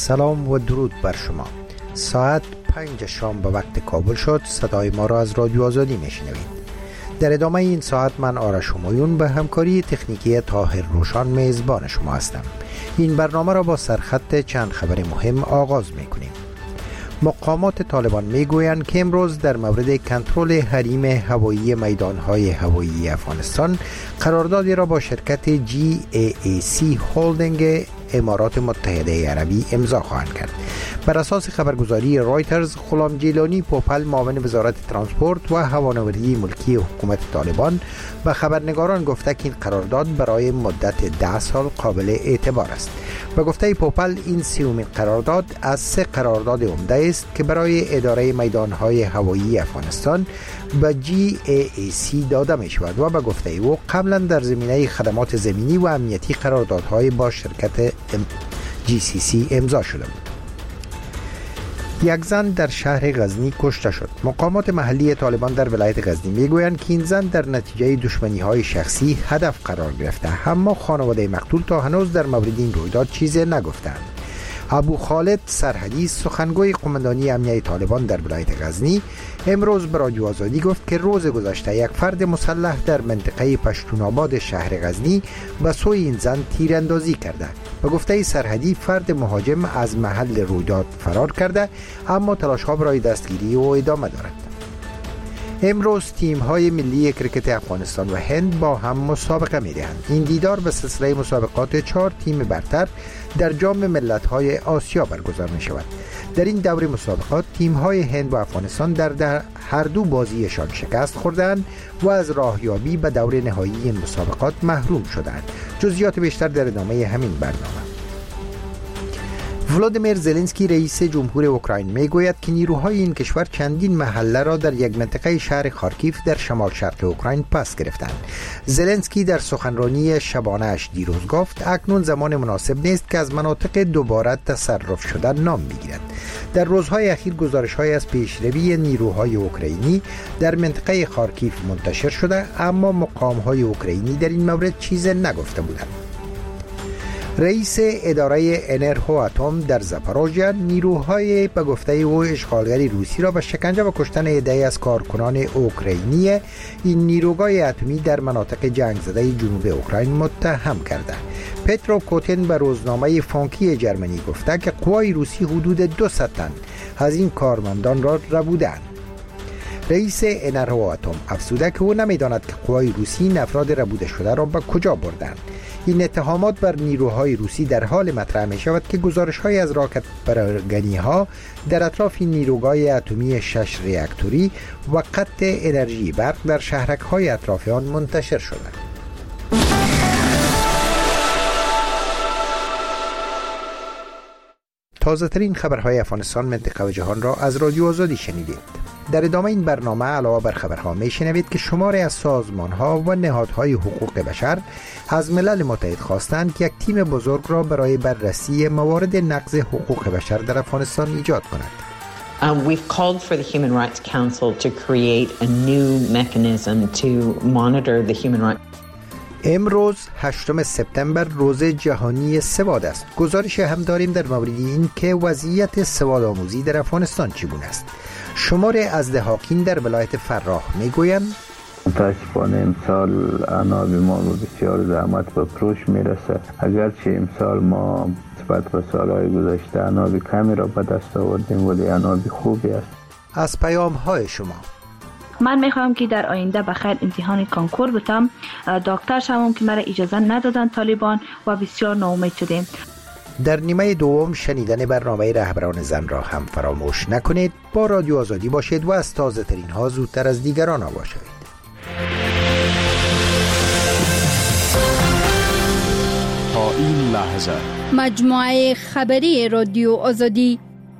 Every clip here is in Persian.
سلام و درود بر شما. ساعت 5 شام به وقت کابل شد. صدای ما را از رادیو آزادی میشنوید. در ادامه این ساعت من آرش همایون به همکاری تکنیکی طاهر روشان میزبان شما هستم. این برنامه را با سرخط چند خبر مهم آغاز میکنیم. مقامات طالبان میگویند که امروز در مورد کنترل حریم هوایی میدانهای هوایی افغانستان قراردادی را با شرکت GAAC هولدینگ امارات متحده عربی امضا خواهند کرد. بر اساس خبرگزاری رایترز، غلام جیلانی پوپل معاون وزارت ترانسپورت و هوانوردی ملکی حکومت طالبان به خبرنگاران گفته که این قرارداد برای مدت 10 سال قابل اعتبار است. به گفته پوپل این سومین قرارداد از 3 قرارداد عمده است که برای اداره میدانهای هوایی افغانستان به GAAC داده می شود و به گفته او قبلا در زمینه خدمات زمینی و امنیتی قراردادهای با شرکت GCC امضا شده بود. یک زن در شهر غزنی کشته شد. مقامات محلی طالبان در ولایت غزنی میگویند که این زن در نتیجه دشمنی‌های شخصی هدف قرار گرفته، اما خانواده مقتول تا هنوز در مورد این رویداد چیزی نگفتند. ابو خالد سرحدی، سخنگوی قماندانی امنیه طالبان در ولایت غزنی، امروز به رادیو آزادی گفت که روز گذشته یک فرد مسلح در منطقه پشتونآباد شهر غزنی به سوی این زن تیراندازی کرده. به گفته سرحدی فرد مهاجم از محل رویداد فرار کرده، اما تلاش‌ها برای دستگیری او ادامه دارد. امروز تیم‌های ملی کرکت افغانستان و هند با هم مسابقه می‌دهند. این دیدار به سلسله مسابقات 4 تیم برتر در جام ملت‌های آسیا برگزار می‌شود. در این دور مسابقات تیم‌های هند و افغانستان در هر دو بازیشان شکست خوردند و از راهیابی به دور نهایی این مسابقات محروم شدند. جزئیات بیشتر در ادامه همین برنامه. ولادیمیر زلنسکی رئیس جمهور اوکراین میگوید که نیروهای این کشور چندین محله را در یک منطقه شهر خارکیف در شمال شرق اوکراین پس گرفتند. زلنسکی در سخنرانی شبانه اش دیروز گفت اکنون زمان مناسب نیست که از مناطق دوباره تصرف شده نام بگیرد. در روزهای اخیر گزارش‌های از پیشروی نیروهای اوکراینی در منطقه خارکیف منتشر شده، اما مقام‌های اوکراینی در این مورد چیزی نگفته بودند. رئیس اداره انرژی اتم در زاپاروژیا نیروهای به گفته او اشغالگری روسی را به شکنجه و کشتن عده‌ای از کارکنان اوکراینی این نیروگاه اتمی در مناطق جنگ زده جنوب اوکراین متهم کرده. پترو کوتین به روزنامه فانکی جرمنی گفته که قوای روسی حدود 200 تن از این کارمندان را ربودند. رئیس انرژی اتم افزوده که او نمی‌داند که قوای روسی این افراد ربوده شده را به کجا بردند. این اتهامات بر نیروهای روسی در حال مطرح می شود که گزارش‌های از راکت پراگنی‌ها در اطراف نیروگاه اتمی 6 راکتوری و قطع انرژی برق در شهرک‌های اطراف آن منتشر شده. تازه‌ترین خبرهای افغانستان، منطقه و جهان را از رادیو آزادی شنیدید. در ادامه این برنامه علاوه بر خبرها میشنوید که شماری از سازمان‌ها و نهادهای حقوق بشر از ملل متحد خواستند که یک تیم بزرگ را برای بررسی موارد نقض حقوق بشر در افغانستان ایجاد کند. We've called for the Human Rights Council to create a new mechanism to monitor the human rights. امروز 8 سپتامبر روز جهانی سواد است. گزارش هم داریم در مورد این که وضعیت سواد آموزی در افغانستان چگونه است. شمار از دهاکین در ولایت فراه میگویند متاسفانه امسال عناب ما بسیار زحمت به فروش میرسه. اگرچه امسال ما نسبت به سالهای گذشته عناب کمی را به دست آوردیم، ولی عناب خوبی است. از پیام های شما: من میخوام که در آینده بخیر امتحان کانکور بتم، دکتر شوم که مرا اجازه ندادن طالبان و بسیار ناامید شدیم. در نیمه دوم شنیدن برنامه رهبران زن را هم فراموش نکنید. با رادیو آزادی باشید و از تازه ترین ها زودتر از دیگران آگاه شوید. تا این لحظه مجموعه خبری رادیو آزادی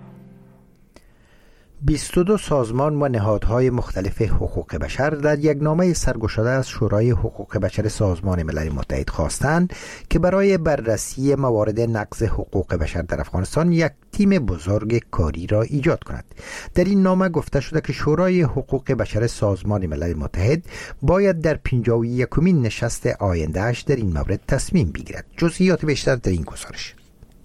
22 سازمان و نهادهای مختلف حقوق بشر در یک نامه سرگشاده از شورای حقوق بشر سازمان ملل متحد خواستند که برای بررسی موارد نقض حقوق بشر در افغانستان یک تیم بزرگ کاری را ایجاد کند. در این نامه گفته شده که شورای حقوق بشر سازمان ملل متحد باید در 51مین نشست آینده‌اش در این مورد تصمیم بگیرد. جزئیات بیشتر در این گزارش.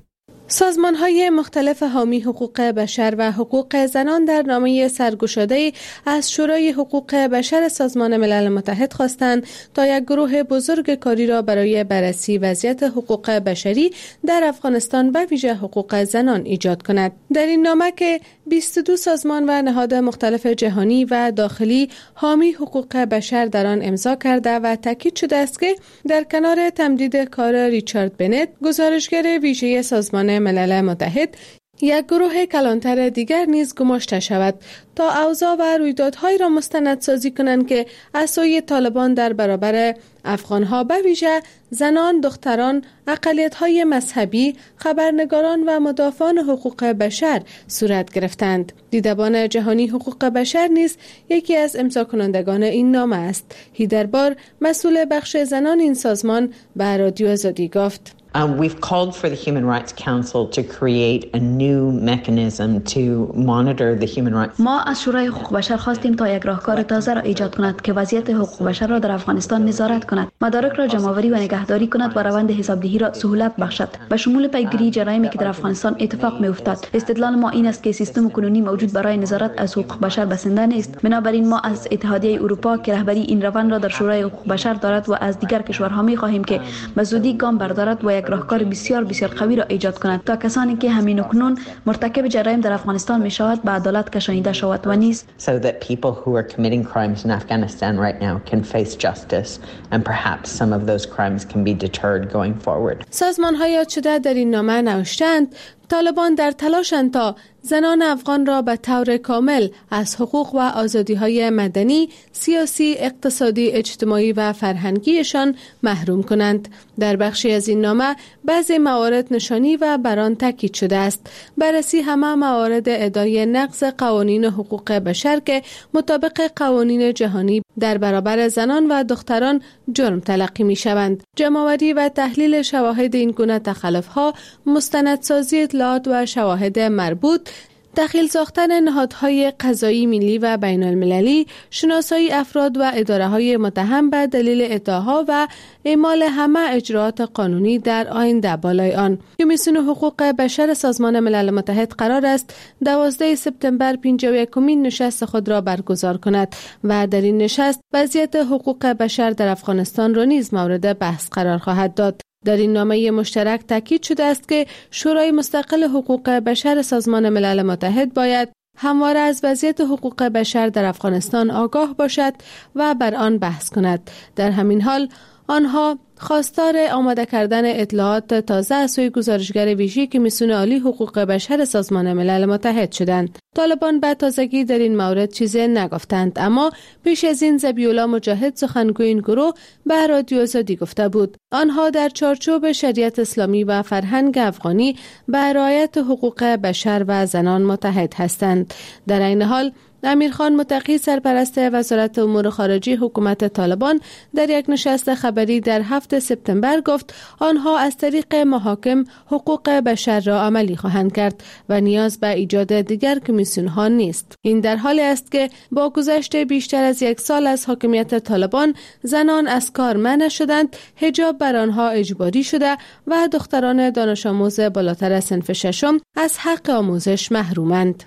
سازمان‌های مختلف حامی حقوق بشر و حقوق زنان در نامه سرگشاده‌ای از شورای حقوق بشر سازمان ملل متحد خواستند تا یک گروه بزرگ کاری را برای بررسی وضعیت حقوق بشری در افغانستان به ویژه حقوق زنان ایجاد کند. در این نامه که 22 سازمان و نهاد مختلف جهانی و داخلی حامی حقوق بشر در آن امضا کرده و تاکید شده است که در کنار تمدید کار ریچارد بنت، گزارشگر ویژه سازمان ملل متحد، یک گروه کلانتر دیگر نیز گماشته شود تا اوضاع و رویدادهایی را مستندسازی کنند که از سوی طالبان در برابر افغانها به ویژه زنان، دختران، اقلیت‌های مذهبی، خبرنگاران و مدافعان حقوق بشر صورت گرفتند. دیدبان جهانی حقوق بشر نیز یکی از امضاکنندگان این نامه است. هیدربار، مسئول بخش زنان این سازمان، به رادیو آزادی گفت: We've called for the Human Rights Council to create a new mechanism to monitor the human rights. ما از شورای حقوق بشر خواستیم تا یک راهکار تازه را ایجاد کند که وضعیت حقوق بشر را در افغانستان نظارت کند، مدارک را جمع‌آوری و نگهداری کند و روند حسابدهی را سهولت بخشد، به شمول پیگیری جرایمی که در افغانستان اتفاق می‌افتاد. استدلال ما این است که سیستم کنونی موجود برای نظارت از حقوق بشر بسنده نیست. بنابراین ما از اتحادیه اروپا که رهبری این روند را در شورای حقوق بشر دارد و از دیگر کشورها می‌خواهیم که به زودی گام بردارد و یک راهکار بسیار قوی را ایجاد کند تا کسانی که همین اکنون مرتکب جرایم در افغانستان میشود به عدالت کشانیده شود و نیز so that people who are committing crimes in Afghanistan right now can face justice and perhaps some of those crimes can be deterred going forward. سازمان‌های یاد شده در این نامه نوشتند طالبان در تلاشند تا زنان افغان را به طور کامل از حقوق و آزادی‌های مدنی، سیاسی، اقتصادی، اجتماعی و فرهنگیشان محروم کنند. در بخشی از این نامه بعضی موارد نشانی و بر آن تاکید شده است. بررسی همه موارد ادعای نقض قوانین حقوق بشر که مطابق قوانین جهانی در برابر زنان و دختران جرم تلقی می‌شوند. جمع‌آوری و تحلیل شواهد این گونه تخلف‌ها، مستندسازی اطلاعات و شواهد مربوط، دخیل ساختن نهادهای قضایی ملی و بین المللی، شناسایی افراد و اداره‌های متهم به دلیل ادعاها و اعمال همه اجراءات قانونی در آینده بالای آن. کمیسیون حقوق بشر سازمان ملل متحد قرار است 12 سپتامبر 51مین نشست خود را برگزار کند و در این نشست وضعیت حقوق بشر در افغانستان را نیز مورد بحث قرار خواهد داد. در این نامه مشترک تاکید شده است که شورای مستقل حقوق بشر سازمان ملل متحد باید همواره از وضعیت حقوق بشر در افغانستان آگاه باشد و بر آن بحث کند. در همین حال آنها خواستار آماده کردن اطلاعات تازه از سوی گزارشگر ویژه کمیسیون عالی حقوق بشر سازمان ملل متحد شدند. طالبان به تازگی در این مورد چیزی نگفتند، اما پیش از این ذبیح‌الله مجاهد سخنگوی این گروه به رادیو آزادی گفته بود آنها در چارچوب شریعت اسلامی و فرهنگ افغانی به رعایت حقوق بشر و زنان متحد هستند. در این حال امیرخان متقی سرپرست وزارت امور خارجه حکومت طالبان در یک نشست خبری در 7 سپتامبر گفت آنها از طریق محاکم حقوق بشر را عملی خواهند کرد و نیاز به ایجاد دیگر کمیسیون ها نیست. این در حالی است که با گذشت بیشتر از 1 سال از حاکمیت طالبان زنان از کار منع شدند، حجاب بر آنها اجباری شده و دختران دانش آموز بالاتر از صنف ششم از حق آموزش محرومند.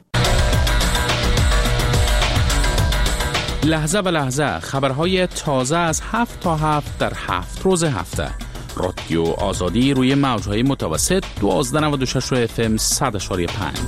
لحظه به لحظه خبرهای تازه از 7 تا 7 در 7 روز هفته. رادیو آزادی روی موجهای متوسط 1296 FM 100.5.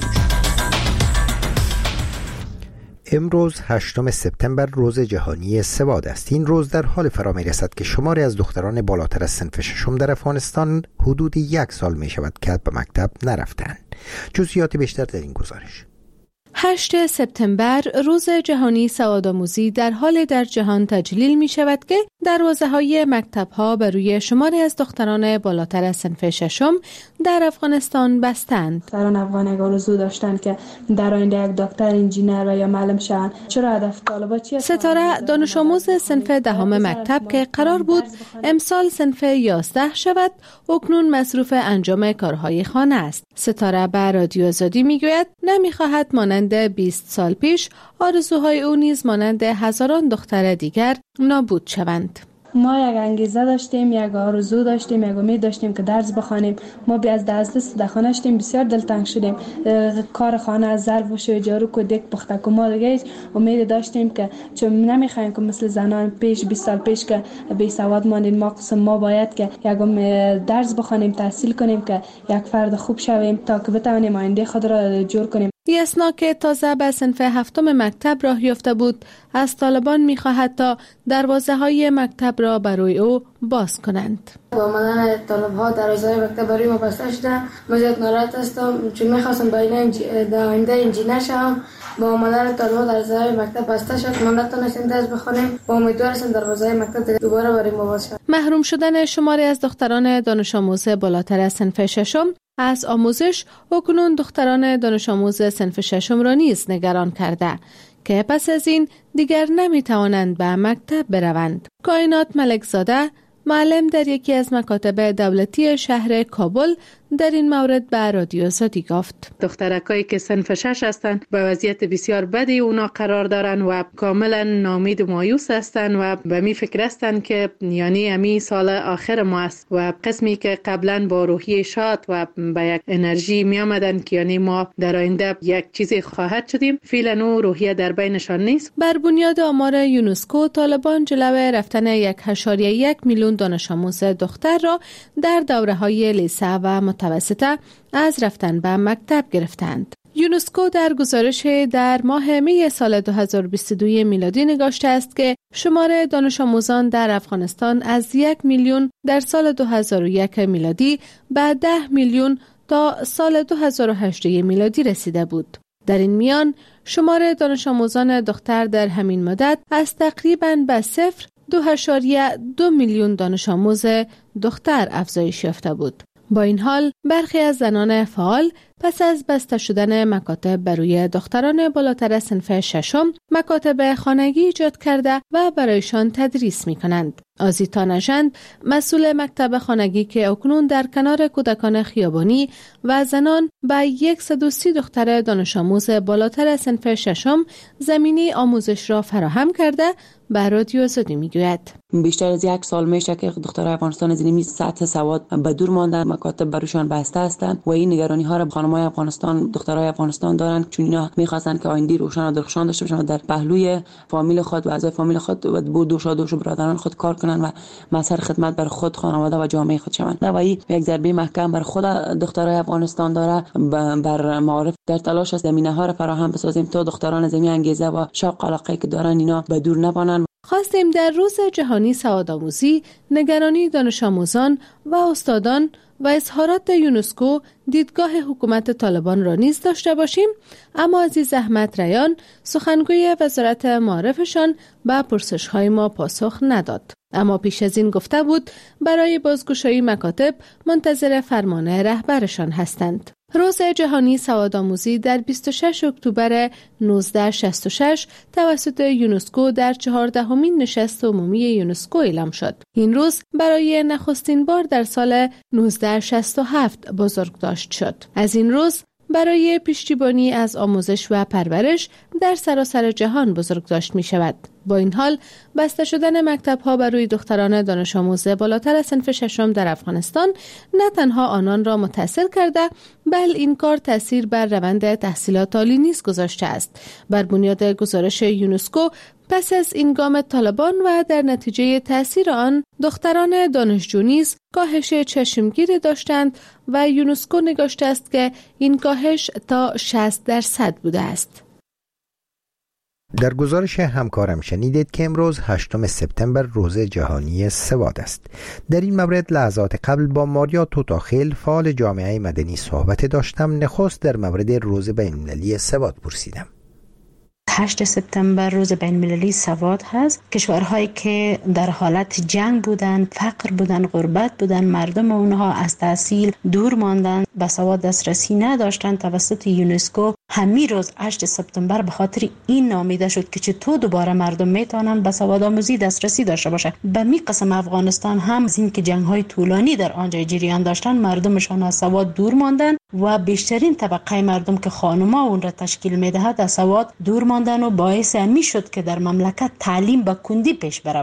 امروز 8 سپتامبر روز جهانی سواد است. این روز در حال فرا می رسد که شماری از دختران بالاتر از صنف ششم در افغانستان حدود 1 سال می شود که به مکتب نرفتند. جزئیات بیشتر در این گزارش. 8 سپتامبر روز جهانی سوادآموزی در حال در جهان تجلیل می شود که دروازه‌های مکتب‌ها بر روی شماری از دختران بالاتر از صنف ششم در افغانستان بستند. دختران افغان یک آرزو داشتند که در آینده یک دکتر، انجینر و یا معلم شوند. چرا هدف طالبان چیست؟ ستاره دانش آموز صنف 10 مکتب که قرار بود امسال صنف 11 شود، اکنون مصروف انجام کارهای خانه است. ستاره به رادیو آزادی میگوید نمیخواهد مانند 20 سال پیش آرزوهای او نیز مانند هزاران دختر دیگر نابود شوند. ما یک انگیزه داشتیم، یک آرزو داشتیم، یک امید داشتیم که درس بخوانیم. ما بی از دست خانه شدیم، بسیار دلتنگ شدیم. کار خانه از ظرف و جارو کو دک پخته کو ما دیگه امید داشتیم که چون نمیخوایم که مثل زنان پیش 20 سال پیش که بی سواد ماندیم، ما قسم ما باید که یک درس بخوانیم، تحصیل کنیم که یک فرد خوب شویم تا که بتوانیم آینده خود را جور کنیم. یسنا که تازه به صنف هفتم مکتب راه یافته بود، از طالبان می‌خواهد تا دروازه‌های مکتب را برای او باز کنند. با آمدن طالب‌ها دروازه‌های مکتب برای ما بسته شده. من زیاد ناراحت هستم چون می‌خواستم در آینده انجینر شوم. با آمدن طالب‌ها دروازه‌های مکتب بسته شد، ما نتونستیم درس بخونیم. با امیدوار هستم دروازه‌های مکتب دوباره برای ما باز شود. محروم شدن شماری از دختران دانش آموز بالاتر از صنف ششم از آموزش اکنون دختران دانش آموز صنف ششم را نیز نگران کرده که پس از این دیگر نمی توانند به مکتب بروند. کائنات ملکزاده، معلم در یکی از مکاتب دولتی شهر کابل، در این مورد به رادیو آزادی گفت: دخترکایی که صنف 6 هستند به وضعیت بسیار بدی اونا قرار دارن و کاملا ناامید و مایوس هستند و به می فکر هستند که یعنی امی سال آخر ما است و قسمی که قبلا با روحیه شاد و با یک انرژی می آمدن که یعنی ما در آینده یک چیزی خواهد شدیم، فعلا روحیه در بینشان نیست. بر بنیاد آمار یونسکو، طالبان جلو رفتن 1.1 میلیون دانش آموز دختر را در دوره‌های لیسه و متوسطه از رفتن به مکتب گرفتند. یونسکو در گزارش در ماه می سال 2022 میلادی نگاشته است که شمار دانش آموزان در افغانستان از 1 میلیون در سال 2001 میلادی به 10 میلیون تا سال 2008 میلادی رسیده بود. در این میان شمار دانش آموزان دختر در همین مدت از تقریباً به 2.2 میلیون دانش آموز دختر افزایش یافته بود. با این حال برخی از زنان فعال پس از بسته شدن مکاتب برای دختران بالاتر از صنف ششم مکاتب خانگی ایجاد کرده و برایشان تدریس می کنند. آزیتا نژند، مسئول مکتب خانگی که اکنون در کنار کودکان خیابانی و زنان به 130 دختر دانش آموز بالاتر از صنف ششم زمینه آموزش را فراهم کرده، به رادیو آزادی میگوید: بیشتر از 1 سال میشه که دخترای افغانستان از این سطح سواد به دور ماندن، مکاتب برایشان بسته هستند و این نگرانی ها را خانم‌های افغانستان، دخترای افغانستان دارند، چون اینا می‌خواستند که آینده روشن و درخشان داشته باشند و در پهلوی فامیل خود و اعضای فامیل خود و با دوش برادران خود کار کنند و مظهر خدمت بر خود، خانواده و جامعه خود شوند. و این یک ضربه محکم بر خود دخترای افغانستان داره. بر معارف در تلاش است زمینه‌ها را فراهم بسازیم تا دختران زمین انگیزه و شوق علاقه که دارن اینا به دور نمانند. خواستیم در روز جهانی سوادآموزی نگرانی دانش آموزان و استادان و اظهارات یونسکو دیدگاه حکومت طالبان را نیز داشته باشیم، اما عزیز احمد ریان، سخنگوی وزارت معارفشان به پرسش‌های ما پاسخ نداد. اما پیش از این گفته بود برای بازگشایی مکاتب منتظر فرمان رهبرشان هستند. روز جهانی سوادآموزی در 26 اکتبر 1966 توسط یونسکو در 14مین نشست عمومی یونسکو اعلام شد. این روز برای نخستین بار در سال 1967 بزرگداشت شد. از این روز برای پشتیبانی از آموزش و پرورش در سراسر جهان بزرگداشت می شود. با این حال بسته شدن مکتب‌ها برای دختران دانش آموز بالاتر از صنف ششم در افغانستان نه تنها آنان را متاثر کرده، بل این کار تأثیر بر روند تحصیلات عالی نیز گذاشته است. بر بنیاد گزارش یونسکو، پس از این گام طالبان و در نتیجه تأثیر آن، دختران دانشجو نیز کاهش چشمگیری داشتند و یونسکو نگاشته است که این کاهش تا 60% بوده است. در گزارش همکارم شنیدید که امروز 8 سپتامبر روز جهانی سواد است. در این مورد لحظات قبل با ماریا توتاخیل فعال جامعه مدنی صحبت داشتم. نخست در مورد روز بین‌المللی سواد پرسیدم. 8 سپتامبر روز بین‌المللی سواد هست. کشورهایی که در حالت جنگ بودن، فقر بودن، غربت بودن، مردم اونها از تحصیل دور ماندن، به سواد دسترسی نداشتن، توسط یونسکو همین روز 8 سپتامبر به خاطر این نامیده شد که چطور دوباره مردم میتونن به سواد آموزی دسترسی داشته باشه. به می قسم افغانستان هم از این که جنگ‌های طولانی در آنجا جریان داشتن، مردمشان از سواد دور ماندن و بیشترین طبقه مردم که خانم‌ها اون را تشکیل میدهد از سواد دور ماندن و باعث می شد که در مملکت تعلیم با کندی پیش برود.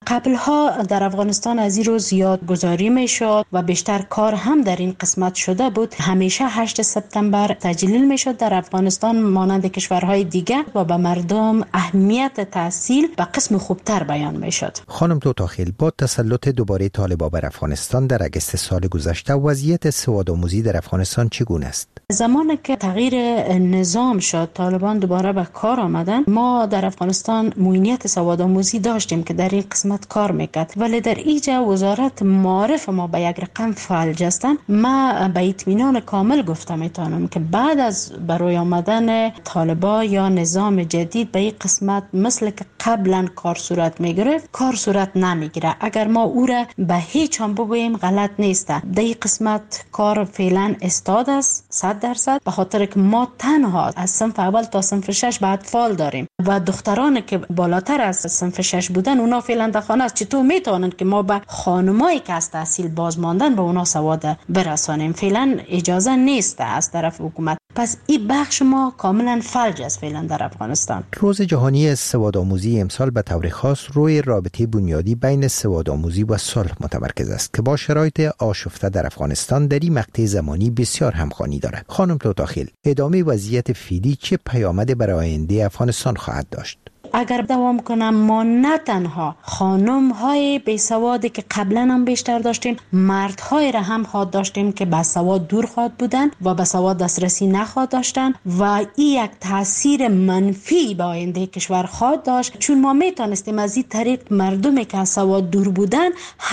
قبلها در افغانستان از این روز یادگذاری میشد و بیشتر کار هم در این قسمت شده بود. همیشه 8 سپتامبر تجلیل میشد در افغانستان مانند کشورهای دیگه و به مردم اهمیت تحصیل به قسم خوبتر بیان میشد. خانم توتاخیل، با تسلط دوباره طالبان بر افغانستان در اگست سال گذشته وضعیت سوادآموزی در افغانستان چگونه است؟ زمانی که تغییر نظام شد، طالبان دوباره به کار آمدن، ما در افغانستان موینیت سوادآموزی داشتیم که در این قسمت کار میکرد، ولی در اینجا وزارت معارف ما به یک رقم فلج هستند. ما به اطمینان کامل گفته میتونم که بعد از بروی آمدن طالبان یا نظام جدید به این قسمت مثل که قبلا کار صورت میگرفت کار صورت نمیگیره. اگر ما او را به هیچ هم بگوییم غلط نیسته. در این قسمت کار فعلا استاد است 100%، به خاطر که ما تنها از صنف اول تا صنف 6 به اطفال داریم و دختران که بالاتر از صنف 6 بودن اونا فعلا در خانه است. چطور میتونن که ما به خانمایی که از تحصیل باز ماندن به اونا سواد برسانیم؟ فعلا اجازه نیست از طرف حکومت. پس این بخش ما کاملا فلج است فعلا در افغانستان. روز جهانی سوادآموزی امسال به طور خاص روی رابطه بنیادی بین سوادآموزی و صلح متمرکز است که با شرایط آشفته در افغانستان در این مقطع زمانی بسیار همخوانی دارد. خانم توتاخیل، ادامه وضعیت فعلی چه پیامد برای آینده افغانستان خواهد داشت؟ اگر دوام کنم ما نه تنها خانم های بی سوادی که قبلا هم بیشتر داشتیم، مرد های را هم خواهد داشتیم که به سواد دور خواهد بودن و به سواد دسترسی نخواهد داشتن و این یک تاثیر منفی به آینده کشور خواهد داشت، چون ما میتونستیم از این طریق مردمی که از سواد دور بودن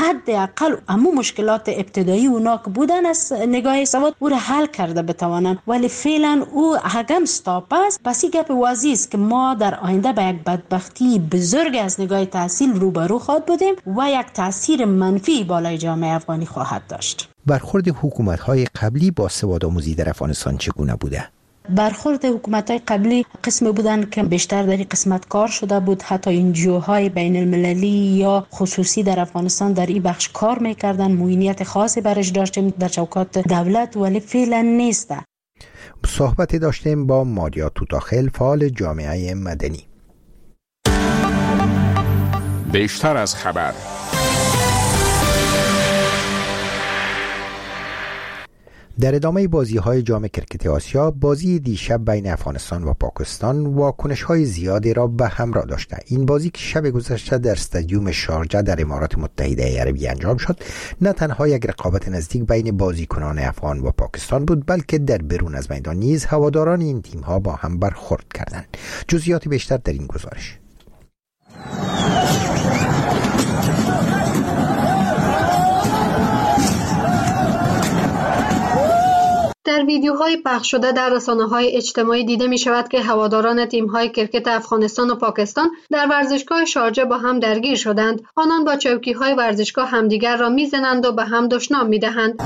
حداقل همون مشکلات ابتدایی اونا که بودن از نگاه سواد او را حل کرده بتوانند، ولی فعلا او هگم استاپ است. پس این گپ واضح است که ما در آینده به یک بدبختی بزرگ از نگاه تحصیل روبرو خواهد بودیم و یک تاثیر منفی بالای جامعه افغانی خواهد داشت. برخورد حکومت‌های قبلی با سوادآموزی در افغانستان چگونه بوده؟ برخورد حکومت‌های قبلی قسم بودن که بیشتر در این قسمت کار شده بود. حتی انجیوهای بین المللی یا خصوصی در افغانستان در این بخش کار میکردن. موینیت خاصی برش داشتیم در چوکات دولت، ولی فعلا نیست. صحبتی داشتیم با ماریا توتاخیل، فعال جامعه مدنی. بیشتر از خبر. در ادامه بازی‌های جام کرکت آسیا، بازی دیشب بین افغانستان و پاکستان واکنش‌های زیادی را به همراه داشته. این بازی که شب گذشته در استادیوم شارجه در امارات متحده عربی انجام شد، نه تنها یک رقابت نزدیک بین بازیکنان افغان و پاکستان بود، بلکه در بیرون از میدان نیز هواداران این تیم‌ها با هم برخورد کردند. جزئیات بیشتر در این گزارش. در ویدیوهای پخش شده در رسانه‌های اجتماعی دیده می شود که هواداران تیم‌های کرکت افغانستان و پاکستان در ورزشگاه شارجه با هم درگیر شدند. آنان با چوکی‌های ورزشگاه همدیگر را می‌زنند و به هم دشنام می‌دهند.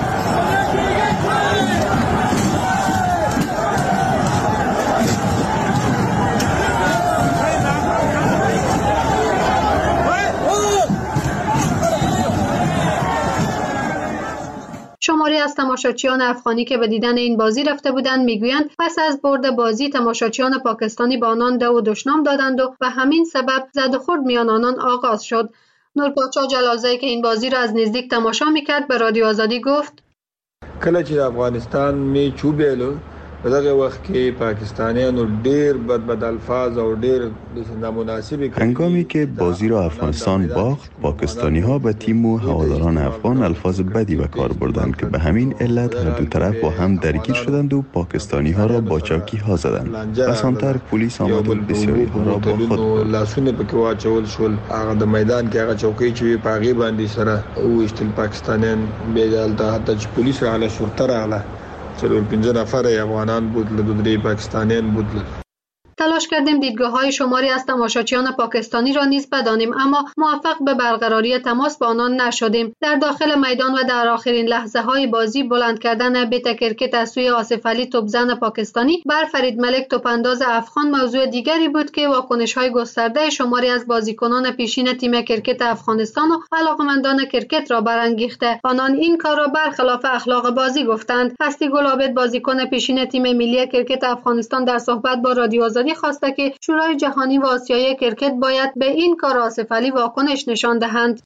شماری از تماشاچیان افغانی که به دیدن این بازی رفته بودند میگویند پس از برد بازی تماشاچیان پاکستانی با آنان دو و دشنام دادند و به همین سبب زد و خورد میان آنان آغاز شد. نورپادشاه جلالزایی که این بازی را از نزدیک تماشا میکرد به رادیو آزادی گفت کله چې افغانستان می چوبېلو په دغه وخت کې پاکستانیانو ډېر بد الفاظ او ډېر نامناسب. هنگامی که بازی را افغانستان باخت، پاکستانی ها به تیم و هواداران افغان الفاظ بدی به کار بردند که به همین علت هر دو طرف با هم درگیر شدند و پاکستانی ها را با چاکی ها زدند. بسانتر پلیس آمد و بسیاری ها را با خود برد. لاسونه پکې واچول شول. هغه د میدان کې هغه چوکۍ چې په هغې باندې سره وویشتل پاکستانیان. بیا دلته حتی چې پلیس راغله، شرطه راغله، 4-5 نفر افغانان بودل، 2-3 پاکستانیان بودل. تلاش کردیم دیدگاه‌های شماری از تماشاچیان پاکستانی را نیز بدانیم، اما موفق به برقراری تماس با آنان نشدیم. در داخل میدان و در آخرین لحظه‌های بازی بلند کردن بیت کرکت از سوی آصف علی توپزن پاکستانی بر فرید ملک توپانداز افغان موضوع دیگری بود که واکنش‌های گسترده شماری از بازیکنان پیشین تیم کرکت افغانستان و علاقه‌مندان کرکت را برانگیخته. آنان این کار را برخلاف اخلاق بازی گفتند. هستی گل‌عابد بازیکن پیشین تیم ملی کرکت افغانستان در صحبت با رادیو آزادی پاکستانی خواسته که شورای جهانی و آسیایی کرکت باید به این کار آصفعلی واکنش نشان دهند.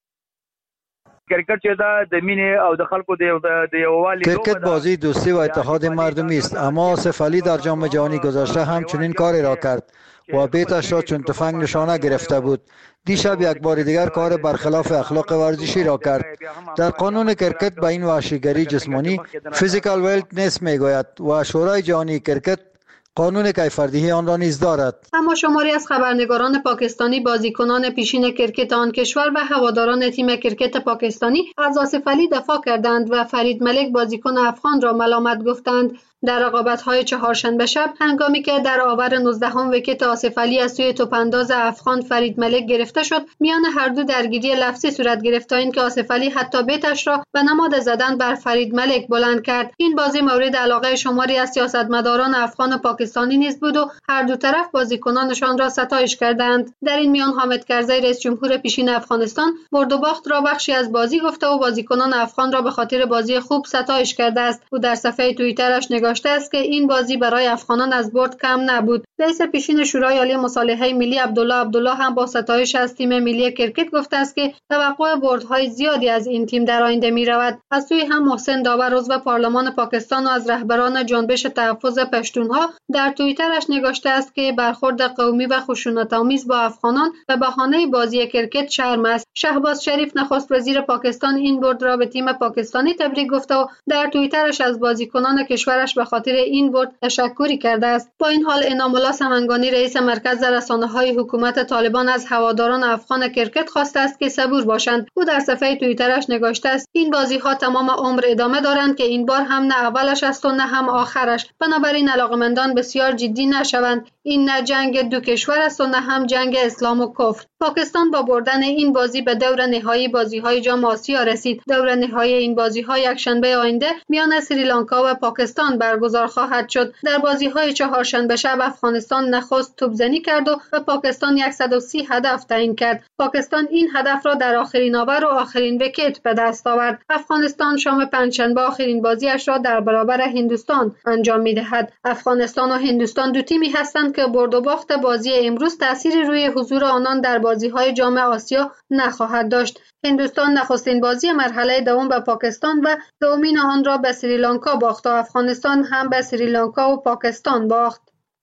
کرکټ چې دا د مینې او د خلکو د یووالي کرکت بازی دوستی و اتحاد مردمی است، اما آصف علی در جام جهانی گذشته هم چنین کاری را کرد و بیتش را چون تفنگ نشانه گرفته بود. دیشب یک بار دیگر کار برخلاف اخلاق ورزشی را کرد. در قانون کرکت به این وحشیگری جسمانی فیزیکال ویلنس میگوید و شورای جهانی کرکت قانون کیفردهی آن را نیز دارد. اما شماری از خبرنگاران پاکستانی، بازیکنان پیشین کرکت آن کشور و هواداران تیم کرکت پاکستانی از آصف علی دفاع کردند و فرید ملک بازیکن افغان را ملامت گفتند. در رقابت‌های چهارشنبه شب هنگامی که در آور 19ام ویکت آصف علی از سوی توپانداز افغان فرید ملک گرفته شد، میان هر دو درگیری لفظی صورت گرفت تا اینکه آصف علی حتی بیتش را به نماد زدن بر فرید ملک بلند کرد. این بازی مورد علاقه شماری از سیاستمداران افغان و پاکستانی نیز بود و هر دو طرف بازیکنانشان را ستایش کردند. در این میان حامد کرزی رئیس جمهور پیشین افغانستان برد و باخت را بخشی از بازی گفته و بازیکنان افغان را به خاطر بازی خوب ستایش کرده است. او در صفحه توییترش نگاشته است که این بازی برای افغانان از برد کم نبود. رئیس پیشین شورای عالی مصالحه ملی عبدالله هم با ستایش از تیم ملی کرکت گفته است که توقع بردهای زیادی از این تیم در آینده می رود. از سوی هم محسن داور عضو پارلمان پاکستان و از رهبران جنبش تحفظ پشتونها در توییترش نگاشته است که برخورد قومی و خشونت‌آمیز با افغانان به بهانه بازی کرکت شرم است. شهباز شریف نخست وزیر پاکستان این برد را به تیم پاکستانی تبریک گفته و در توییترش از بازیکنان کشورش به خاطر این برد تشکری کرده است. با این حال انعام الله سمنگانی رئیس مرکز رسانه‌های حکومت طالبان از هواداران افغان کرکت خواسته است که صبور باشند. او در صفحه توییترش نگاشته است این بازی‌ها تمام عمر ادامه دارند که این بار هم نه اولش است و نه هم آخرش. بنابراین علاقه‌مندان بسیار جدی نشوند. این نه جنگ دو کشور است و نه هم جنگ اسلام و کفر. پاکستان با بردن این بازی به دور نهایی بازی‌های جام آسیا رسید. دور نهایی این بازی‌ها یکشنبه آینده میان سریلانکا و پاکستان برگزار خواهد شد. در بازی‌های چهارشنبه شب افغانستان نخست توپزنی کرد و به پاکستان 130 هدف تعیین کرد. پاکستان این هدف را در آخرین آور و آخرین ویکت به دست آورد. افغانستان شام پنجشنبه آخرین بازیش را در برابر هندوستان انجام می‌دهد. افغانستان و هندوستان دو تیمی هستند که برد و باخت بازی امروز تأثیری روی حضور آنان در بازی‌های جام آسیا نخواهد داشت. هندوستان نخستین بازی مرحله دوم به پاکستان و دومین آن را به سریلانکا باخت و افغانستان هم به سریلانکا و پاکستان باخت.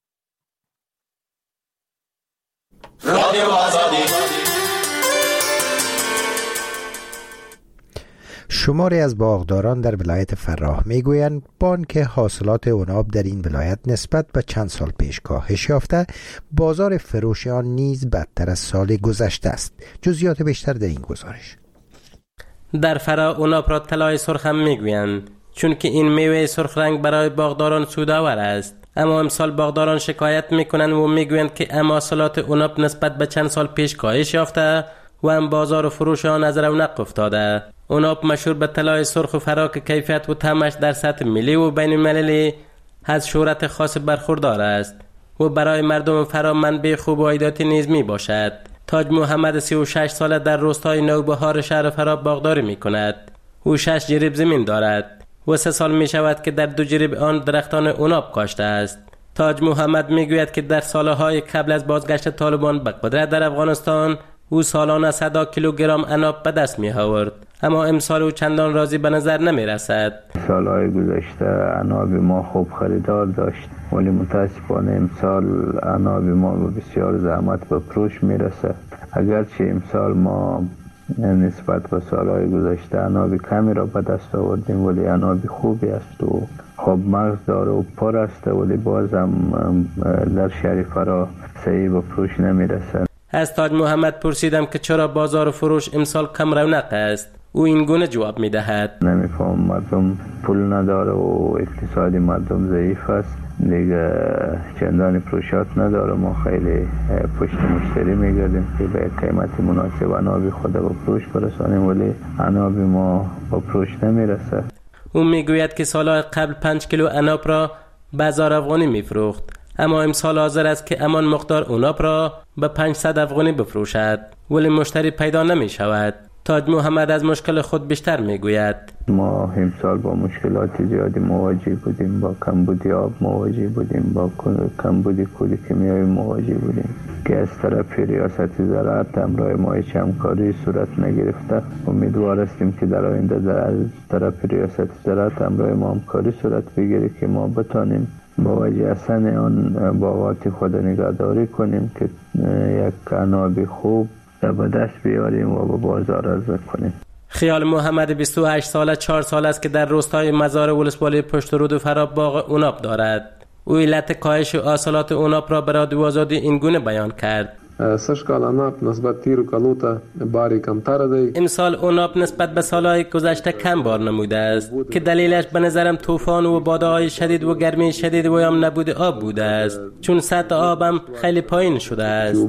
رادیو آزادی. شماری از باغداران در ولایت فراه میگویند بانک حاصلات عناب در این ولایت نسبت به چند سال پیش کاهش یافته، بازار فروش آن نیز بدتر از سال گذشته است. جزئیات بیشتر در این گزارش. در فراه عناب را طلای سرخ هم میگویند چون که این میوه سرخ رنگ برای باغداران سودآور است. اما امسال باغداران شکایت میکنند و میگویند که حاصلات عناب نسبت به چند سال پیش کاهش یافته و هم بازار و فروش آن از رونق افتاده. عناب مشهور به طلای سرخ و فراک کیفیت و طعمش در سطح ملی و بین المللی از شهرت خاص برخوردار است و برای مردم فرا منبع خوب و عایداتی نیز می باشد. تاج محمد 36 ساله در روستای نوبهار شهر فرا باغداری می کند. او 6 جریب زمین دارد و 3 سال می شود که در 2 جریب آن درختان عناب کاشته است. تاج محمد می گوید که در سالهای قبل از بازگشت طالبان به قدرت در افغانستان او سالانه 100 کیلوگرم عناب به دست می آورد، اما امسال او چندان راضی به نظر نمی رسد. سالهای گذشته عناب ما خوب خریدار داشت، ولی متاسفانه امسال عناب ما به بسیار زحمت به فروش می رسد. اگرچه امسال ما نسبت به سالهای گذشته عناب کمی را به دست آوردیم، ولی عناب خوبی است و خوب مغز داره و پر است، ولی بازم در شهر فرا صحیح به فروش نمی رسد. از تاج محمد پرسیدم که چرا بازار فروش امسال کم رونق است. او این گونه جواب می دهد: نمیفهم، مردم پول نداره و اقتصادی مردم ضعیف است دیگه، چندانی فروشات نداره. ما خیلی پشت مشتری میگردیم که به قیمت مناسب عناب خود به فروش برسانیم، ولی عناب ما به فروش نمیرسه. او میگوید که سالهای قبل 5 کیلو عناب را بازار افغانی میفروخت، اما امسال حاضر است که همان مقدار عناب را به 500 افغانی بفروشد، ولی مشتری پیدا نمی شود. تاج محمد از مشکل خود بیشتر میگوید. ما امسال با مشکلات زیادی مواجه بودیم، با کمبود آب مواجه بودیم، با کمبود کود کیمیایی مواجه بودیم که از طرف ریاست زراعت همراه ما هیچ همکاری صورت نگرفته. امیدوار هستیم که در آینده از طرف ریاست زراعت همراه ما همکاری صورت بگیره که ما بتانیم با وجه‌سن آن باغات خود نگهداری کنیم که یک عناب خوب به دست بیاریم و به بازار عرضه کنیم. خیال محمد 28 ساله 4 سال است که در روستای مزار ولسوالی پشت رود فرا باغ عناب دارد. او علت کاهش حاصلات عناب را به رادیو آزادی این گونه بیان کرد. امسال عناب نسبت به سالهای گذشته کم بار نموده است که دلیلش به نظرم طوفان و بادهای شدید و گرمی شدید و هم نبود آب بوده است، چون سطح آبم خیلی پایین شده است.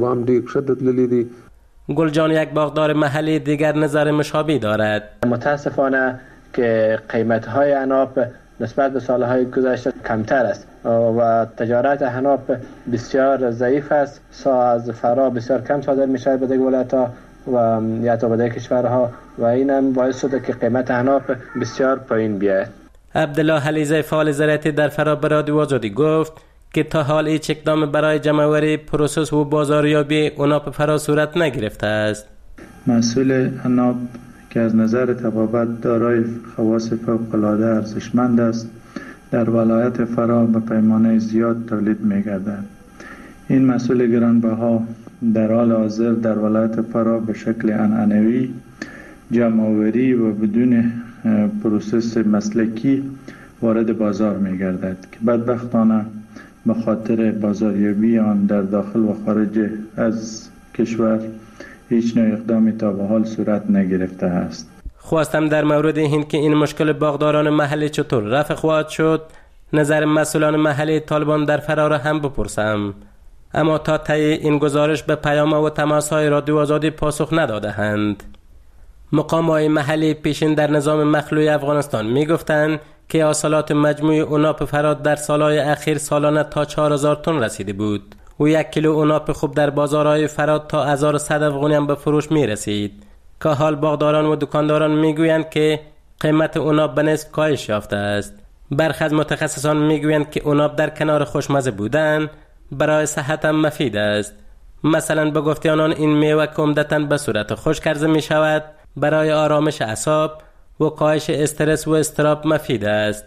گلجان یک باغدار محلی دیگر نظر مشابه دارد. متاسفانه که قیمت‌های عناب نسبت به سالهای گذشته کمتر است و تجارت عناب بسیار ضعیف است. از فرا بسیار کم صادر می‌شود به دیگر ولایت‌ها و یا تا به دیگر کشورها و این هم باعث شده که قیمت عناب بسیار پایین بیاید. عبدالله حلیزه فعال زراعتی در فرا به رادیو آزادی گفت که تا حال هیچ اقدام برای جمع‌آوری، پروسس و بازاریابی عناب فرا صورت نگرفته است. محصول عناب که از نظر طبابت دارای خواص فوق‌العاده ارزشمند است، در ولایت فرا به پیمانه زیاد تولید می‌گردد. این محصول گرانبها در حال حاضر در ولایت فرا به شکل عنعنوی جمع‌آوری و بدون پروسس مسلکی وارد بازار می‌گردد که بدبختانه به خاطر بازاریابی آن در داخل و خارج از کشور هیچ نوع اقدامی تا به حال صورت نگرفته است. خواستم در مورد این که این مشکل باغداران محلی چطور رفع خواهد شد نظر مسئولان محلی طالبان در فرا را هم بپرسم، اما تا طی این گزارش به پیام و تماس‌های رادیو آزادی پاسخ نداده‌اند. مقام‌های محلی پیشین در نظام مخلوع افغانستان می‌گفتند که حاصلات مجموعی عناب فرا در سالهای اخیر سالانه تا 4000 تن رسیده بود و 1 کیلو عناب خوب در بازارهای فرا تا 1100 افغانی هم به فروش می رسید که حال باغداران و دکانداران می گویند که قیمت عناب به نصف کاهش یافته است. برخی از متخصصان می گویند که عناب در کنار خوشمزه بودن برای صحت هم مفید است. مثلا به گفته آنان این میوه که عمدتاً به صورت خشک عرضه می شود برای آرامش اعصاب و کاهش استرس و اضطراب مفید است.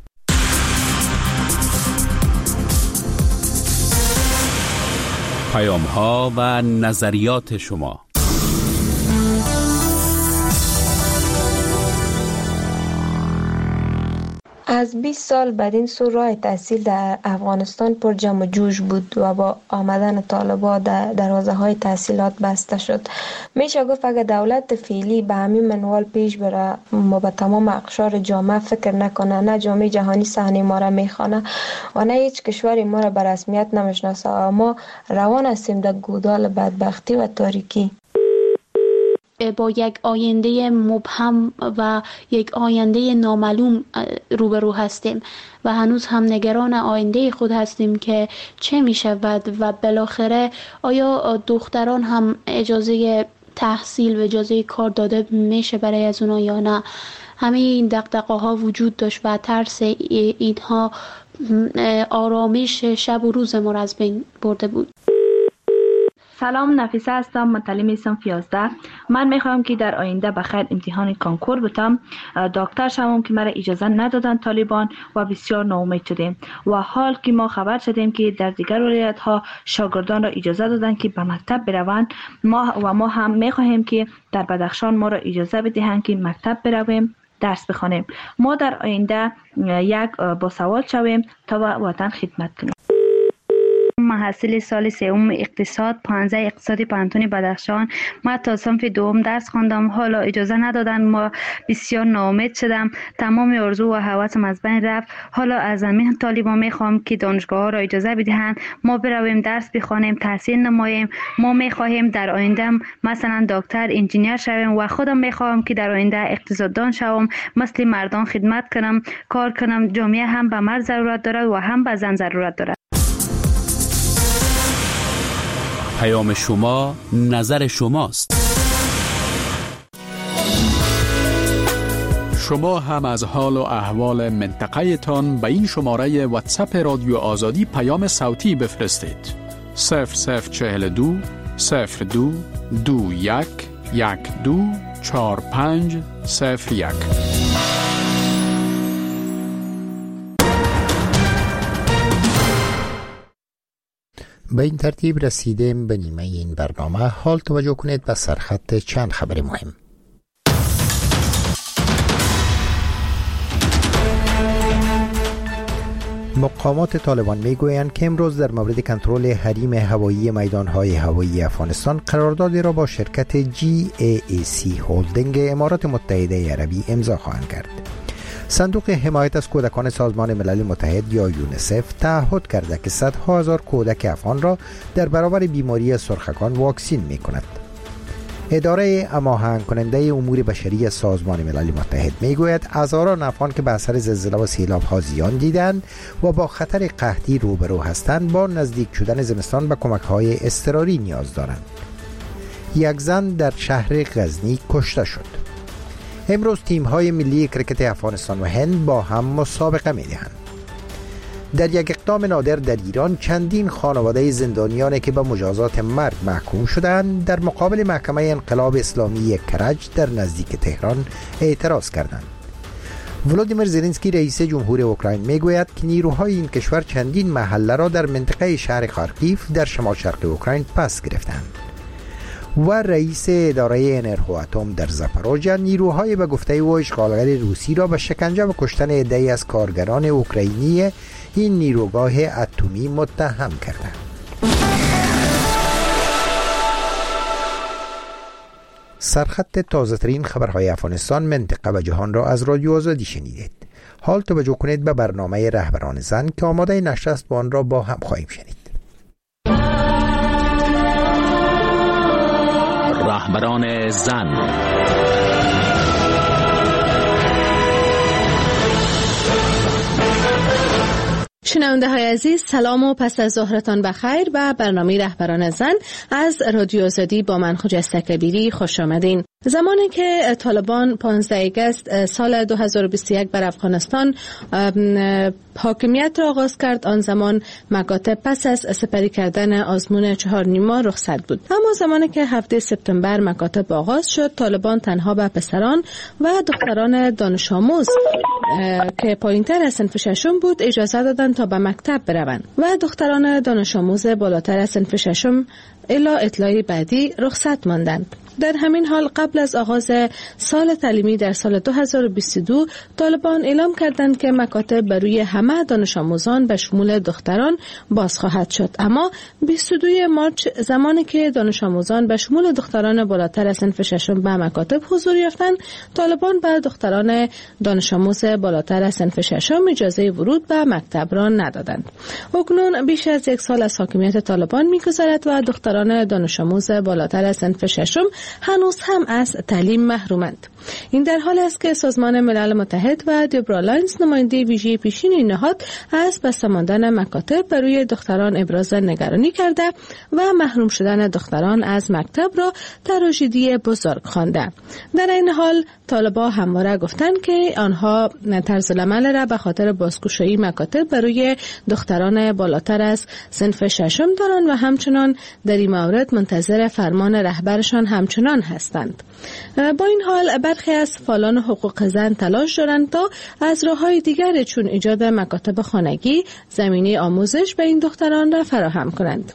پیام‌ها و نظریات شما. از 20 سال بدین سو راه تحصیل در افغانستان پر جمع و جوش بود و با آمدن طالبان دروازه های تحصیلات بسته شد. میشه گفت اگر دولت فعلی به همین منوال پیش بره ما به تمام اقشار جامعه فکر نکنه، نه جامعه جهانی صحنه ما را میخوانه و نه هیچ کشوری ما را به رسمیت نمیشناسه، ما روان هستیم در گودال بدبختی و تاریکی. با یک آینده مبهم و یک آینده نامعلوم روبرو هستیم و هنوز هم نگران آینده خود هستیم که چه می شود و بالاخره آیا دختران هم اجازه تحصیل و اجازه کار داده میشه برای از اونا یا نه. همه این دغدغه ها وجود داشت و ترس اینها آرامش شب و روز ما را از بین برده بود. سلام، نفیسه هستم، متعلم صنف 11. من میخوام که در آینده بخیر امتحان کانکور بتم، دکتر شوم که مرا اجازه ندادن طالبان و بسیار ناامید شدیم و حال که ما خبر شدیم که در دیگر ولایت ها شاگردان را اجازه دادن که به مکتب بروند، ما هم میخواهیم که در بدخشان ما را اجازه بدهند که مکتب برویم درس بخوانیم. ما در آینده یک باسواد شویم تا وطن خدمت کنیم. محصل سال سوم اقتصاد 15 اقتصادی پانتون بدخشان. ما تا صنف دوم درس خواندم، حالا اجازه ندادن، ما بسیار ناامید شدم، تمام آرزو و هوسم از بین رفت. حالا از همین طالبان میخوام که دانشگاه ها را اجازه بدهند ما برویم درس بخوانیم، تحصیل نماییم. ما میخواهیم در آینده مثلا دکتر، انجینیر شویم و خودم میخوام که در آینده اقتصاددان شوم، مثل مردان خدمت کنم، کار کنم. جامعه هم به مرد ضرورت دارد و هم به زن ضرورت دارد. پیام شما نظر شماست. شما هم از حال و احوال منطقه تان به این شماره واتساپ رادیو آزادی پیام صوتی بفرستید. 0042 02 21 12 45 01. به این ترتیب رسیدیم به نیمه این برنامه. حال توجه کنید به سرخط چند خبر مهم. مقامات طالبان میگویند که امروز در مورد کنترل حریم هوایی میدانهای هوایی افغانستان قراردادی را با شرکت GAAC هولدینگ امارات متحده عربی امضا خواهند کرد. صندوق حمایت از کودکان سازمان ملل متحد یا یونیسف تعهد کرده که صدها هزار کودک افغان را در برابر بیماری سرخکان واکسین می کند. اداره هماهنگ کننده امور بشری سازمان ملل متحد می گوید هزاران افغان که به اثر زلزله و سیلاب ها زیان دیدند و با خطر قحطی روبرو هستند با نزدیک شدن زمستان به کمک های اضطراری نیاز دارند. یک زن در شهر غزنی کشته شد. امروز تیم های ملی کرکت افغانستان و هند با هم مسابقه می دهند. در یک اقدام نادر در ایران چندین خانواده زندانیانی که به مجازات مرگ محکوم شدند در مقابل محکمه انقلاب اسلامی کرج در نزدیک تهران اعتراض کردند. ولودیمیر زلنسکی رئیس جمهور اوکراین میگوید که نیروهای این کشور چندین محله را در منطقه شهر خارکیف در شمال شرق اوکراین پس گرفتند. و رئیس اداره انرژواتم در زاپاروژیا نیروهای به گفته او اشغالگر روسی را به شکنجه و کشتن عده‌ای از کارگران اوکراینی این نیروگاه اتمی متهم کردند. سرخط تازه‌ترین خبرهای افغانستان، منطقه و جهان را از رادیو آزادی شنیدید. حال توجه کنید به برنامه رهبران زن که آماده نشر است و آن را با هم خواهیم شنید. رهبران زن. شنونده های عزیز، سلام و پس از ظهرتان بخیر به برنامه رهبران زن از رادیو آزادی با من خجسته کبیری خوش آمدین. زمانی که طالبان 15 اگست سال 2021 بر افغانستان حاکمیت را آغاز کرد، آن زمان مکاتب پس از سپری کردن آزمون 4 نیما رخصت بود. اما زمانی که 7 سپتامبر مکاتب آغاز شد، طالبان تنها به پسران و دختران دانش آموز که پایینتر از صنف ششم بود اجازه دادند تا به مکتب بروند و دختران دانش آموز بالاتر از صنف ششم الی اطلاعی بعدی رخصت ماندند. در همین حال قبل از آغاز سال تعلیمی در سال 2022 طالبان اعلام کردند که مکاتب برای همه دانش آموزان به شمول دختران باز خواهد شد. اما 22 مارچ زمانی که دانش آموزان به شمول دختران بالاتر از صنف ششم به مکاتب حضور یافتند، طالبان به دختران دانش آموز بالاتر از صنف ششم اجازه ورود به مکتب را ندادند. اکنون بیش از 1 سال از حاکمیت طالبان می‌گذرد و دختران دانش آموز بالاتر از صنف ششم هنوز هم از تعلیم محرومند. این در حالی است که سازمان ملل متحد و دبرا لاینز نماینده ویژه پیشین این نهاد از بسته ماندن مکاتب برای دختران ابراز نگرانی کرده و محروم شدن دختران از مکتب را تراژدی بزرگ خوانده. در این حال طالبان همواره گفتند که آنها طرز العمل را به خاطر بازگشایی مکاتب برای دختران بالاتر از صنف ششم دارند و همچنان در این مورد منتظر فرمان رهبرشان همچنان هستند. با این حال برخی از فعالان حقوق زن تلاش دارند تا از راه‌های دیگر چون ایجاد مکاتب خانگی زمینه آموزش به این دختران را فراهم کنند.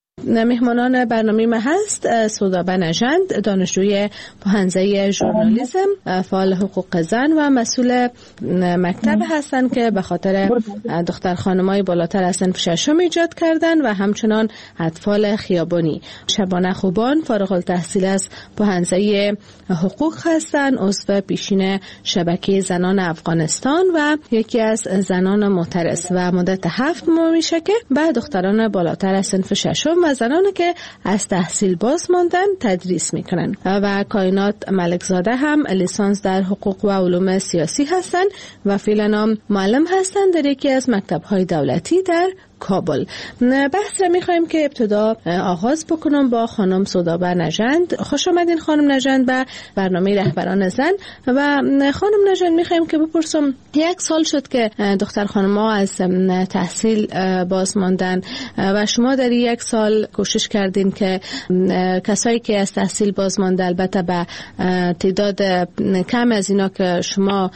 مهمانان برنامه ما هست سودابه نژند، دانشجوی پوهنځی ژورنالیسم، فعال حقوق زن و مسئول مکتب هستند که به خاطر دختر خانمای بالاتر از صنف ششم ایجاد کردند و همچنان اطفال خیابانی. شبانه خوبان فارغ التحصیل از پوهنځی حقوق هستند، عضو پیشین شبکه زنان افغانستان و یکی از زنان معترض و مدت 7 ماه میشه که به دختران بالاتر از صنف ششم و زنانی که از تحصیل باز ماندن تدریس میکنن. و کائنات ملکزاده هم لیسانس در حقوق و علوم سیاسی هستند و فعلا معلم هستند در یکی از مکتب‌های دولتی در کابل. بحث را میخوایم که ابتدا آغاز بکنم با خانم سودابه نژند. خوش آمدین خانم نژند به برنامه رهبران زن. و خانم نژند میخوایم که بپرسم 1 سال شد که دختر خانم‌ها از تحصیل باز ماندن و شما در 1 سال کوشش کردین که کسایی که از تحصیل باز مانده، البته به تعداد کم از اینا که شما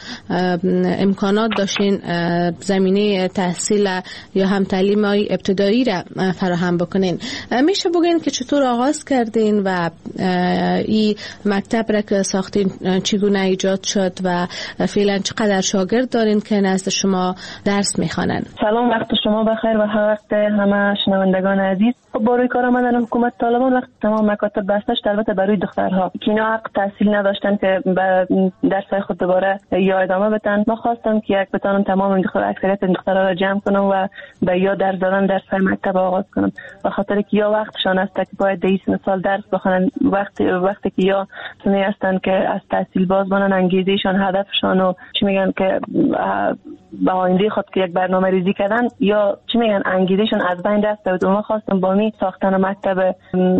امکانات داشتین زمینه تحصیل یا هم تعلیم ابتدایی را فراهم بکنین، میشه بگین که چطور آغاز کردین و این مکتب را که ساختین چگونه ایجاد شد و فعلا چقدر شاگرد دارین که نزد شما درس میخوانن؟ سلام، وقت شما بخیر و وقت همه شنوندگان عزیز. با روی کار آمدن حکومت طالبان وقت تمام مکاتب بسته شد، البته برای دخترها که اینا حق تحصیل نداشتن که به درس‌های خود دوباره یا ادامه بدن. ما خواستم که یک بتونم تمام اکثریت دخترها را جمع کنم و به یا درس دادن درس‌های مکتب آغاز کنم، به خاطر که یا وقتشان است که باید 20 سال درس بخونن، وقتی که یا سنی هستن که از تحصیل باز مانن، انگیزهشان، هدفشان و چی میگن که به آینده خود که یک برنامه ریزی کردن یا چی میگن انگیزهشون از بین رفته بود. ما خواستم با می ساختن مکتب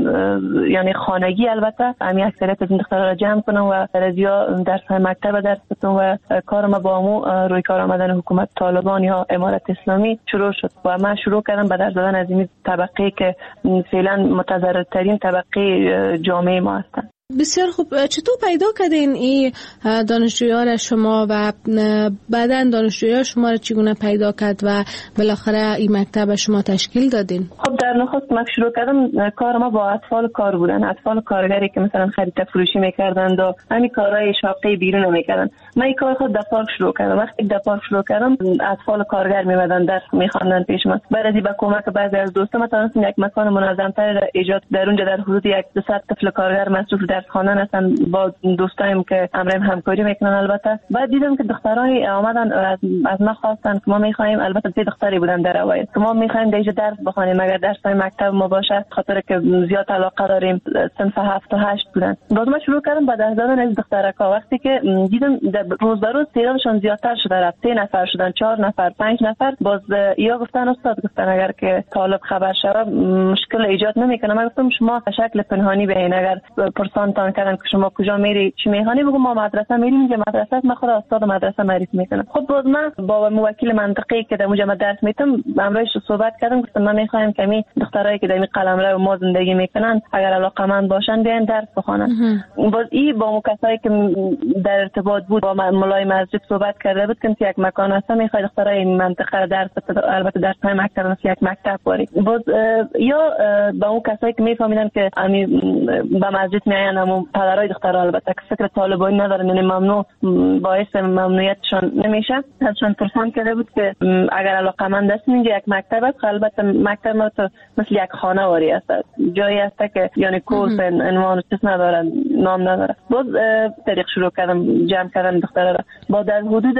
یعنی خانگی البته امی اکثریت از این دخترها را جمع کنم و رضیا درس‌های مکتب درس بدم و کار ما با مو روی کار آمدن حکومت طالبان یا امارت اسلامی شروع شد و من شروع کردم به درس دادن از این طبقه که فعلا متضررترین طبقه جامعه ما هستند. بسیار خوب. چطور پیدا کردین این دانشجویان را شما و بعداً دانشجویان شما را چگونه پیدا کرد و بالاخره این مکتب شما تشکیل دادین؟ خب در نخست من شروع کردم کار ما با اطفال کار بودن، اطفال کارگری که مثلا خرید فروشی میکردند و همین کارهای شاقه بیرون میکردن. من این کار خود در پارک شروع کردم. وقتی در پارک شروع کردم اطفال کارگر میمدن درس میخواندن پیش من. بعد از با کمک بعضی از دوستان تونستم یک مکان منظم‌تر ایجاد در اونجا در حدود 200 طفل کارگر مصروف درس خواندن هستن با دوستایم که امرم همکاری میکنن. البته بعد دیدم که دخترای آمدن از ما خواستن که ما میخوایم، البته 3 دختری بودن در اوایل، که ما میخوایم اینجا درس بخونیم مگر درسای مکتب ما باشه، خاطر که زیاد علاقه داریم. صنف 7 و 8 بودن. باز ما شروع کردم با درس دادن از دخترکا. وقتی که دیدم روز به روز تعدادشون زیادتر شده رفت، 3 نفر شدن، 4 نفر، 5 نفر. باز یا گفتن استاد گفتن اگر که طالب خبر شود مشکل ایجاد نمیکنه. من گفتم شما به شکل پنهانی بیاین، اگر پرسانتان کردن که شما کجا میری چی میخوانی بگو ما مدرسه میریم، که مدرسه ما خود استاد مدرسه معرفی میکنم. خب باز من با موکل منطقی که در اونجا درس میتم امروز صحبت کردم، گفتم من میخوایم که می دخترایی که در این قلمرو ما زندگی میکنن اگر علاقمند باشن بیان درس بخونن. باز این با کسایی که در ارتباط بود با مولای مسجد صحبت کرده بود که یک مکان هست میخواد دخترای این منطقه درس بده، البته درس‌های مکتب مثل یک مکتب باری. باز یا با اون کسایی که میفهمیدن که امی به مسجد میاین اما پدرای دخترها البته که فکر طالبانی ندارن، یعنی ممنوع باعث ممنوعیتشان نمیشه، ازشان پرسان کرده بود که اگر علاقمند هستین اینجا یک مکتب است. البته مکتب ما مثل یک خانه واری است، جایی است که یعنی کورس عنوان چیز نداره، نام نداره. باز طریق شروع کردم جمع کردن دخترها را. با در حدود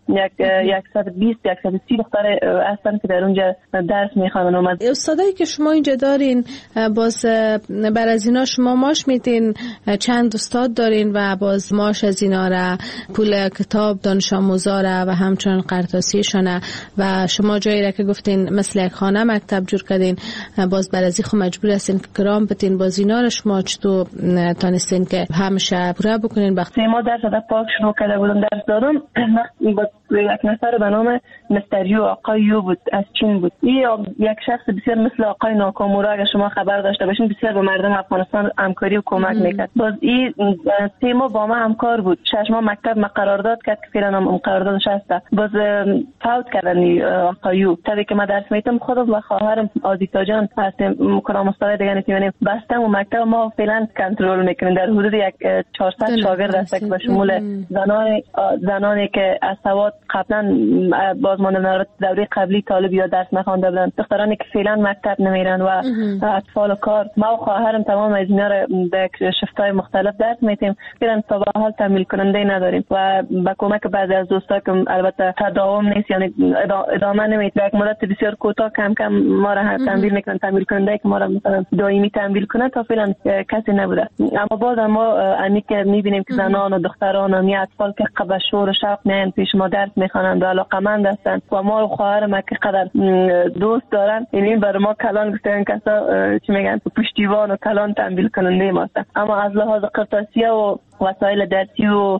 120-130 دختر هستن که در اونجا درس میخوانن. استادایی که شما اینجا دارین باز بر از اینا شما ماش میدین؟ چند استاد دارین و باز ماش از اینا را پول کتاب دانش آموزا را و همچنان قرطاسیشونه و شما جایی را که گفتین مثل یک خانه مکتب جور کردین، باز بر از خو مجبور هستین که کرام بتین، باز اینا را شما چطور تانستین که همیشه پورا بکنین؟ وقتی ما درس در پاک شروع کرده بودم درس دادم، یک نفر به نام مستر یو، آقای یو بود، از چین بود. یک شخص بسیار مثل آقای ناکامورا اگر شما خبر داشته باشین بسیار به مردم افغانستان همکاری و کمک میکرد. باز این 3 ماه با ما همکار بود. 6 ماه مکتب ما قرارداد کرد که فعلا هم قراردادش هست. باز فوت کردن آقای یو. تا که ما درس میتم خودم و خواهرم آزیتا جان هستیم کرام استاد دیگه نمیتونیم بستم و مکتب ما فعلا کنترل میکنیم. در حدود 400 شاگرد هست که به شمول زنانی که از سواد قبلا بازمانده دوره قبلی طالب یا درس نخوانده بودن، دخترانی که فعلا مکتب نمیرن و اطفال کار. ما و خواهرم تمام از اینا رو به شفت‌های مختلف درس میتیم. فعلا تا به حال تمویل کننده نداریم و با کمک بعضی از دوستا که البته تداوم نیست، یعنی ادامه نمیده، یک مدت بسیار کوتاه کم کم ما را تمویل میکنن. تمویل کننده که ما را مثلا دائمی تمویل کنه تا فعلا کسی نبوده. اما باز ما امی که میبینیم که زنان و دختران و اطفال که قبل شور و شوق میان پیش ما درس میخوانند و علاقمند هستند و ما و خواهرم که قدر دوست دارن، این برای ما کلان گفتن کسا چی میگن پشتیبان و کلان تنبیل کننده ما هستند. اما از لحاظ قرطاسیه و وسایل درسی و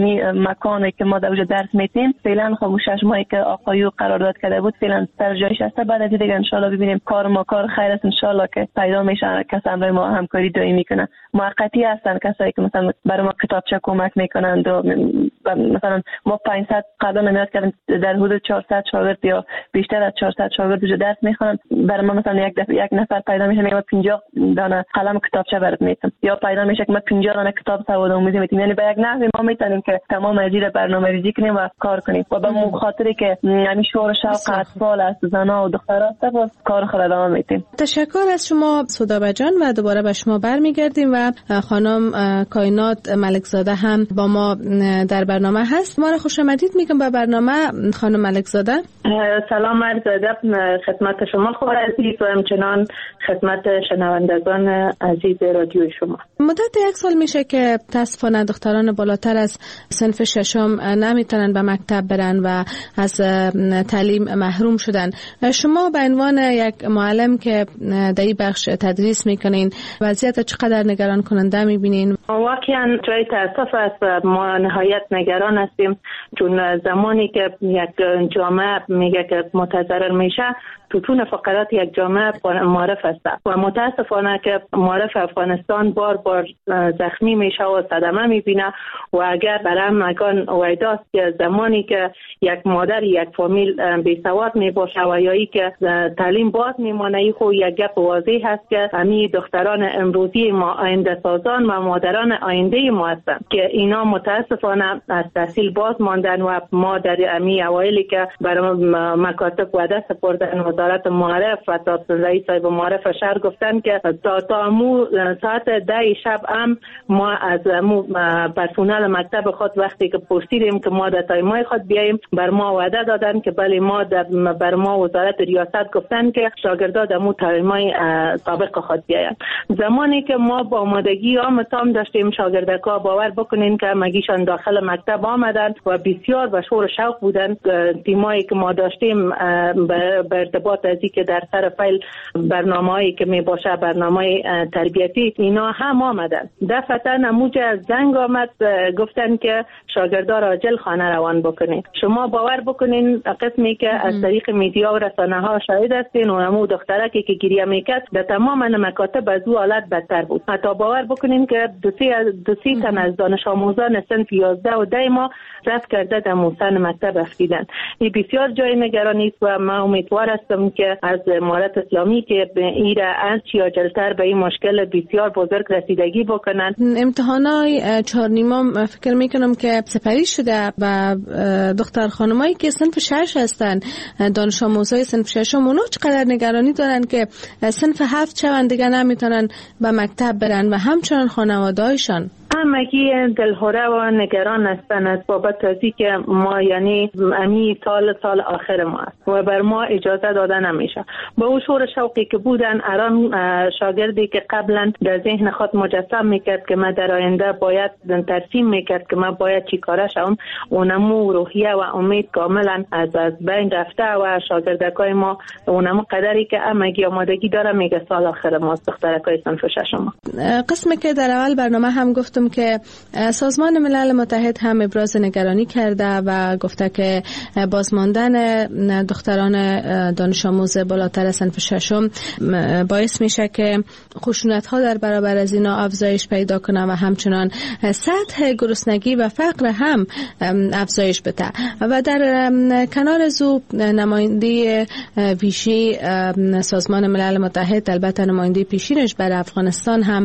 مکانی که ما در اونجا درس میتیم فعلا خب 6 ماهی که آقایو قرارداد کرده بود فعلا سر جایش هست. بعد از دیگه ان شاء الله ببینیم کار ما کار خیر است، ان شاء الله که پیدا میشه کس برای ما همکاری دائمی کنه. موقتی هستن کسایی که مثلا برای ما کتابچه کمک میکنند و مثلا ما 500 قبلا نمیاد کردیم در حدود 400 شاگرد یا بیشتر از 400 شاگرد جو درس میخوانند. برای ما مثلا یک نفر پیدا میشه میگه 50 دانه قلم کتابچه برات میتم، یا پیدا میشه که ما 50 دانه کتاب سواد آموزی میتیم. یعنی به یک نحوی ما میتونیم که تمام ازیر برنامه‌ریزی کنیم و کار کنیم و به خاطری که یعنی شور و شوق اطفال است، زنا و دخترات باز کار خود ادامه میتیم. تشکر از شما سودابه جان و دوباره به شما برمیگردیم و خانم کائنات ملکزاده هم با ما در برنامه هست. ما را خوش آمدید میگم به برنامه خانم ملکزاده. سلام عرض ادب خدمت شما خواهر عزیز و همچنان خدمت شنوندگان عزیز رادیو شما. مدت 1 سال میشه که متاسفانه دختران بالاتر از صنف 6 نمیتونن به مکتب برن و از تعلیم محروم شدن. شما به عنوان یک معلم که در این بخش تدریس میکنین وضعیت چقدر نگران کننده میبینین؟ واقعا جای تاسف است. ما نهایت نگران هستیم چون زمانی که یک جامعه میگه که متضرر میشه ستون فقرات یک جامعه معرف است و متاسفانه که معرف افغانستان بار بار زخمی میشه و صدمه میبینه و اگر برام مکان ویداست که زمانی که یک مادر یک فامیل بیسواد میباشه و یایی که تعلیم باز میمانه ای خو یک گپ واضح هست که امی دختران امروزی ما آینده سازان و مادران آینده ما هستند که اینا متاسفانه از تحصیل باز ماندن و ما در امی اوایلی که برای مکاتب وعده سپردن وزارت معارف و تا رئیس صاحب معارف شهر گفتن که تا مو ساعت 10 شب هم ما از پرسنل مکتب خود وقتی که پرسیدیم که ما در تایمای خود بیاییم بر ما وعده دادن که بله ما بر ما وزارت ریاست گفتن که شاگردا در مو تایمای سابق خود بیاین. زمانی که ما با آمادگی تام داشتیم شاگردکا باور بکنین که مگیشان داخل مکتب آمدن و بسیار به شور شوق بودن. تیمایی که ما داشتیم به ارتباط ازی که در سر فایل برنامه‌ای که می باشه برنامه تربیتی اینا هم آمدن. دفعتا نموج زنگ آمد گفتن که شاگردا را عاجل خانه روان بکنید. شما باور بکنین قسمی که از طریق میدیا و رسانه ها شاهد هستین و همو دخترکی که گریه میکرد در تمام مکاتب از او حالت بدتر بود. حتی باور بکنین که دو سی تن از دانش آموزان صنف 11 و 10 ما رفت کرده در موسن مکتب رفتیدن. این بسیار جای نگرانی است و ما امیدوار هستم که از امارت اسلامی که ایره از یا جلتر به این مشکل بسیار بزرگ رسیدگی بکنن. امتحانای 4 نیمه فکر میکنم که سپری شده و دختر خانمایی که صنف 6 هستن دانش آموزای صنف 6 اونا چقدر نگرانی دارن که صنف 7 چون دیگه نمیتونن به مکتب برن و همچنان خانواده‌هایشان همگی دلهوره و نگران هستند از بابت ازی که ما یعنی امی سال آخر ما است و بر ما اجازه داده نمیشه. با اون شور شوقی که بودن اران شاگردی که قبلا در ذهن خود مجسم میکرد که ما در آینده باید ترسیم میکرد که ما باید چی کاره شوم اونمو روحیه و امید کاملا از بین رفته و شاگردکای ما اونمو قدری که همگی آمادگی داره میگه سال آخر ما دخترکای صنف 6 ما. قسمی که در اول برنامه هم گفتم که سازمان ملل متحد هم ابراز نگرانی کرده و گفته که بازماندن دختران دانش آموز بالاتر صنف 6 باعث میشه که خشونت‌ها در برابر از اینا افزایش پیدا کنه و همچنان سطح گرسنگی و فقر هم افزایش بده. و در کنار زو نماینده ویژه سازمان ملل متحد البته نماینده پیشینش برای افغانستان هم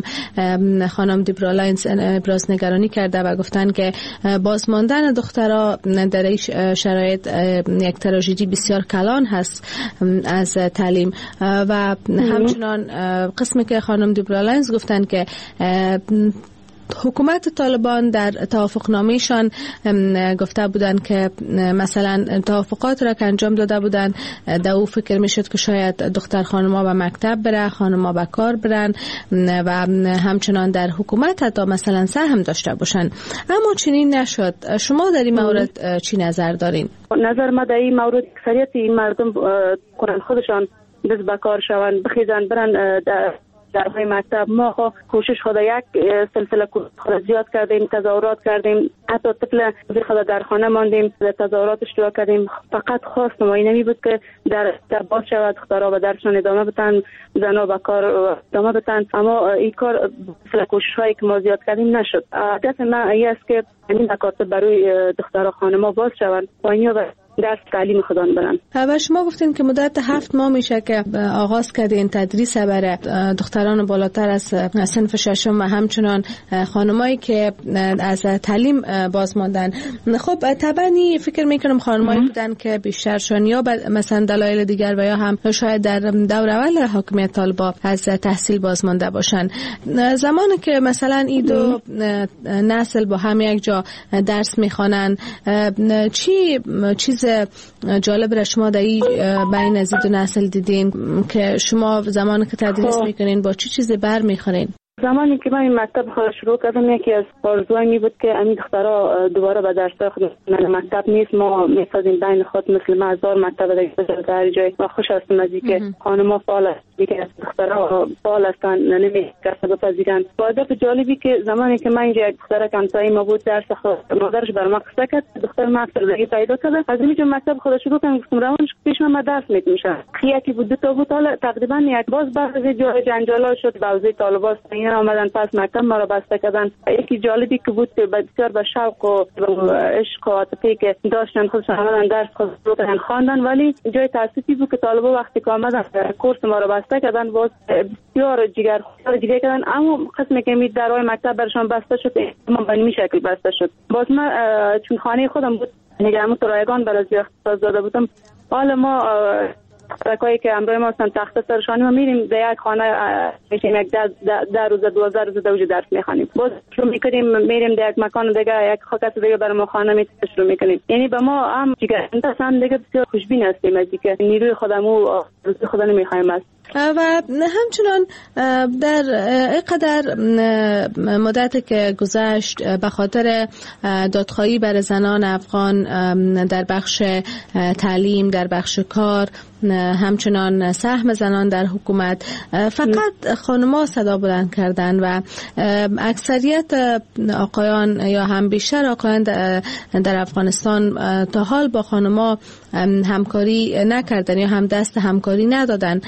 خانم دیبرا لاینز ابراز نگرانی کرده و گفتن که بازماندن دخترها در این شرایط یک تراژدی بسیار کلان هست از تعلیم و همچنان قسمی که خانم دیبرا لاینز گفتن که حکومت طالبان در توافقنامه‌شان گفته بودند که مثلا توافقات را که انجام داده بودند در او فکر میشد که شاید دختر خانما به مکتب بره، خانما به کار برن و همچنان در حکومت حتی مثلا سهم داشته باشن، اما چنین نشد. شما در این مورد چی نظر دارین؟ نظر ما در این مورد اکثریت این مردم قرآن خودشان دست به کار شوند، بخیزن برن در مکتب. ما کوشش خود یک سلسله خود زیاد کردیم، تظاهرات کردیم، حتی طفل خود در خانه ماندیم، تظاهرات اشتراک کردیم. فقط خواست ما این نمی بود که در باز شود، دخترها به درسشان ادامه بدن، زنها به کار ادامه بدن، اما این کار کوشش هایی که ما زیاد کردیم نشد. هدف ما این است که این مکاتب برای دخترها خانم‌ها باز شوند و اینها درس تعلیم خودان برن. و شما گفتین که مدت 7 ماه میشه که آغاز کردین تدریس برای دختران بالاتر از صنف ششم و همچنان خانمایی که از تعلیم باز ماندن. خب طبعا فکر میکنم خانمایی بودن که بیشترشون یا مثلا دلایل دیگر و یا هم شاید در دور اول حاکمیت طالبان از تحصیل باز مانده باشن. زمانی که مثلا این دو نسل با هم یک جا درس میخوانن، چیز جالب را شما در بین از دو نسل دیدین که شما زمانی که تدریس میکنین با چی چیزی بر میخورین؟ زمانی که من این مکتب خود شروع کردم، یکی از آرزوهایم می بود که این دخترها دوباره به درس خود مکتب نیست، ما میسازیم بین خود مثل 1000 مکتب دیگه در جای و خوش هستم از اینکه خانم‌ها فعال است، دیگه دخترها فعال هستند، نمی‌کسب بپذیرند. با هدف جالبی که زمانی که من اینجا یک دختر همسایه ما بود درس خود مادرش بر ما قصه کرد، دختر ما افسردگی پیدا کرد، از اینجا مکتب خود شروع کردم، گفتم روانش پیش من درس می‌کنم. یکی بود دو تا بود، حالا تقریبا یک باز بعد از جای جنجالا شد، بعضی طالبات آمدن پس مکتب ما را بسته کردن. یکی جالبی که بود که بسیار به شوق و عشق و عاطفه‌ای که داشتن خودشان آمدن درس خودشون خواندن، ولی جای تأسفی بود که طالبا وقتی که آمدن کورس ما را بسته کردن باز بسیار جگر کردن، اما قسمی که می درهای مکتب برشان بسته شد ما به این شکل بسته شد. باز من چون خانه خودم بود نگران رایگان برای اختصاص داده بودم، حالا ما ترکایی که امروز ما هستن تخت سرشانی ما میریم در یک خانه میشیم یک 10 روز 12 روز دوجه درس میخوانیم، باز شروع میکنیم میریم در یک مکان دیگه یک خاکس دیگه برای ما خانه شروع میکنیم. یعنی به ما هم دیگه انتظام دیگه بسیار خوشبین هستیم از اینکه نیروی خودمو روزی خدا نمیخوایم است. و همچنان در اینقدر مدت که گذشت به خاطر دادخواهی بر زنان افغان در بخش تعلیم، در بخش کار، همچنان سهم زنان در حکومت، فقط خانم‌ها صدا بلند کردند و اکثریت آقایان یا هم بیشتر آقایان در افغانستان تا حال با خانم‌ها همکاری نکردن یا هم دست همکاری ندادن.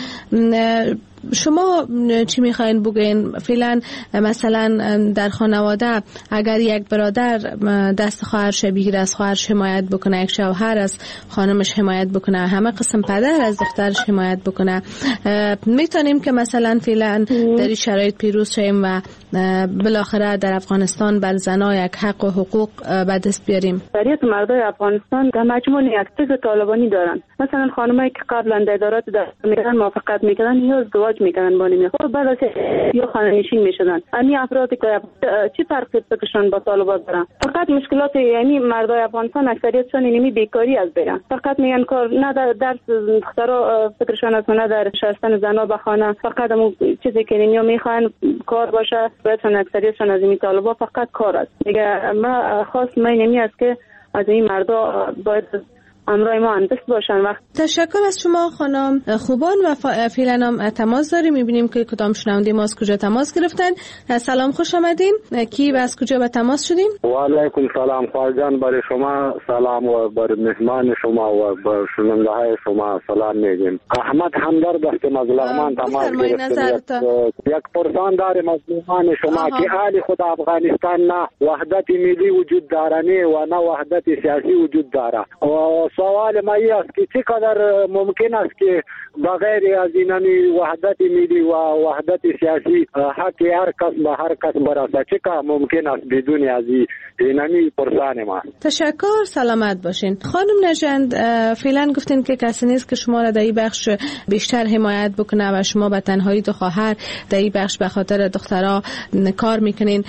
شما چی میخواین بگین؟ فعلا مثلا در خانواده اگر یک برادر دست خواهرش بگیره، از خواهرش حمایت بکنه، یک شوهر از خانمش حمایت بکنه، همه قسم پدر از دخترش حمایت بکنه، میتونیم که مثلا فعلا در این شرایط پیروز شیم و بالاخره در افغانستان بر زنها یک حق و حقوق به دست بیاریم. اکثریت مردای افغانستان در مجموع یک فکر طالبانی دارن. مثلا خانمایی که قبلا در ادارات میرن موافقت میکردن یا ازدواج میکردن با نمی خود بعد از یا خانه نشین میشدن. همین افرادی که چی فرقی فکرشون با طالبان دارن؟ فقط مشکلات یعنی مردای افغانستان اکثریتشون اینمی بیکاری از برن، فقط میگن کار نه درس دخترها فکرشون از نه در نشستن زنا به خانه، فقط اون چیزی که نمیو میخوان کار باشه. بهتون اکثریتشون از این طالبان فقط کار است. دیگه ما خاص ما نمی است که از این مردا باید امرای ما اندست باشن. وقت تشکر از شما خانم خوبان و فعلا هم تماس داریم. میبینیم که کدام شنونده ما از کجا تماس گرفتن. سلام، خوش آمدین. کی و از کجا به تماس شدیم؟ و علیکم سلام خواجان، برای شما سلام و برای مهمان شما و برای شنونده های شما سلام میگیم. احمد همدرد هستم از لغمان تماس گرفتم. یک پرسان داریم از مهمان شما که حال خود افغانستان نه وحدت ملی وجود داره و نه وحدت سیاسی وجود داره. و سوال ما است که چقدر ممکن است که بغیر از اینمی وحدت ملی و وحدت سیاسی حق هر کس به هر کس برسه، چقدر ممکن است بدون از اینمی پرسان ما. تشکر، سلامت باشین. خانم نژند، فعلا گفتین که کسی نیست که شما را در این بخش بیشتر حمایت بکنه و شما به تنهایی دو خواهر در این بخش به خاطر دخترها کار میکنین.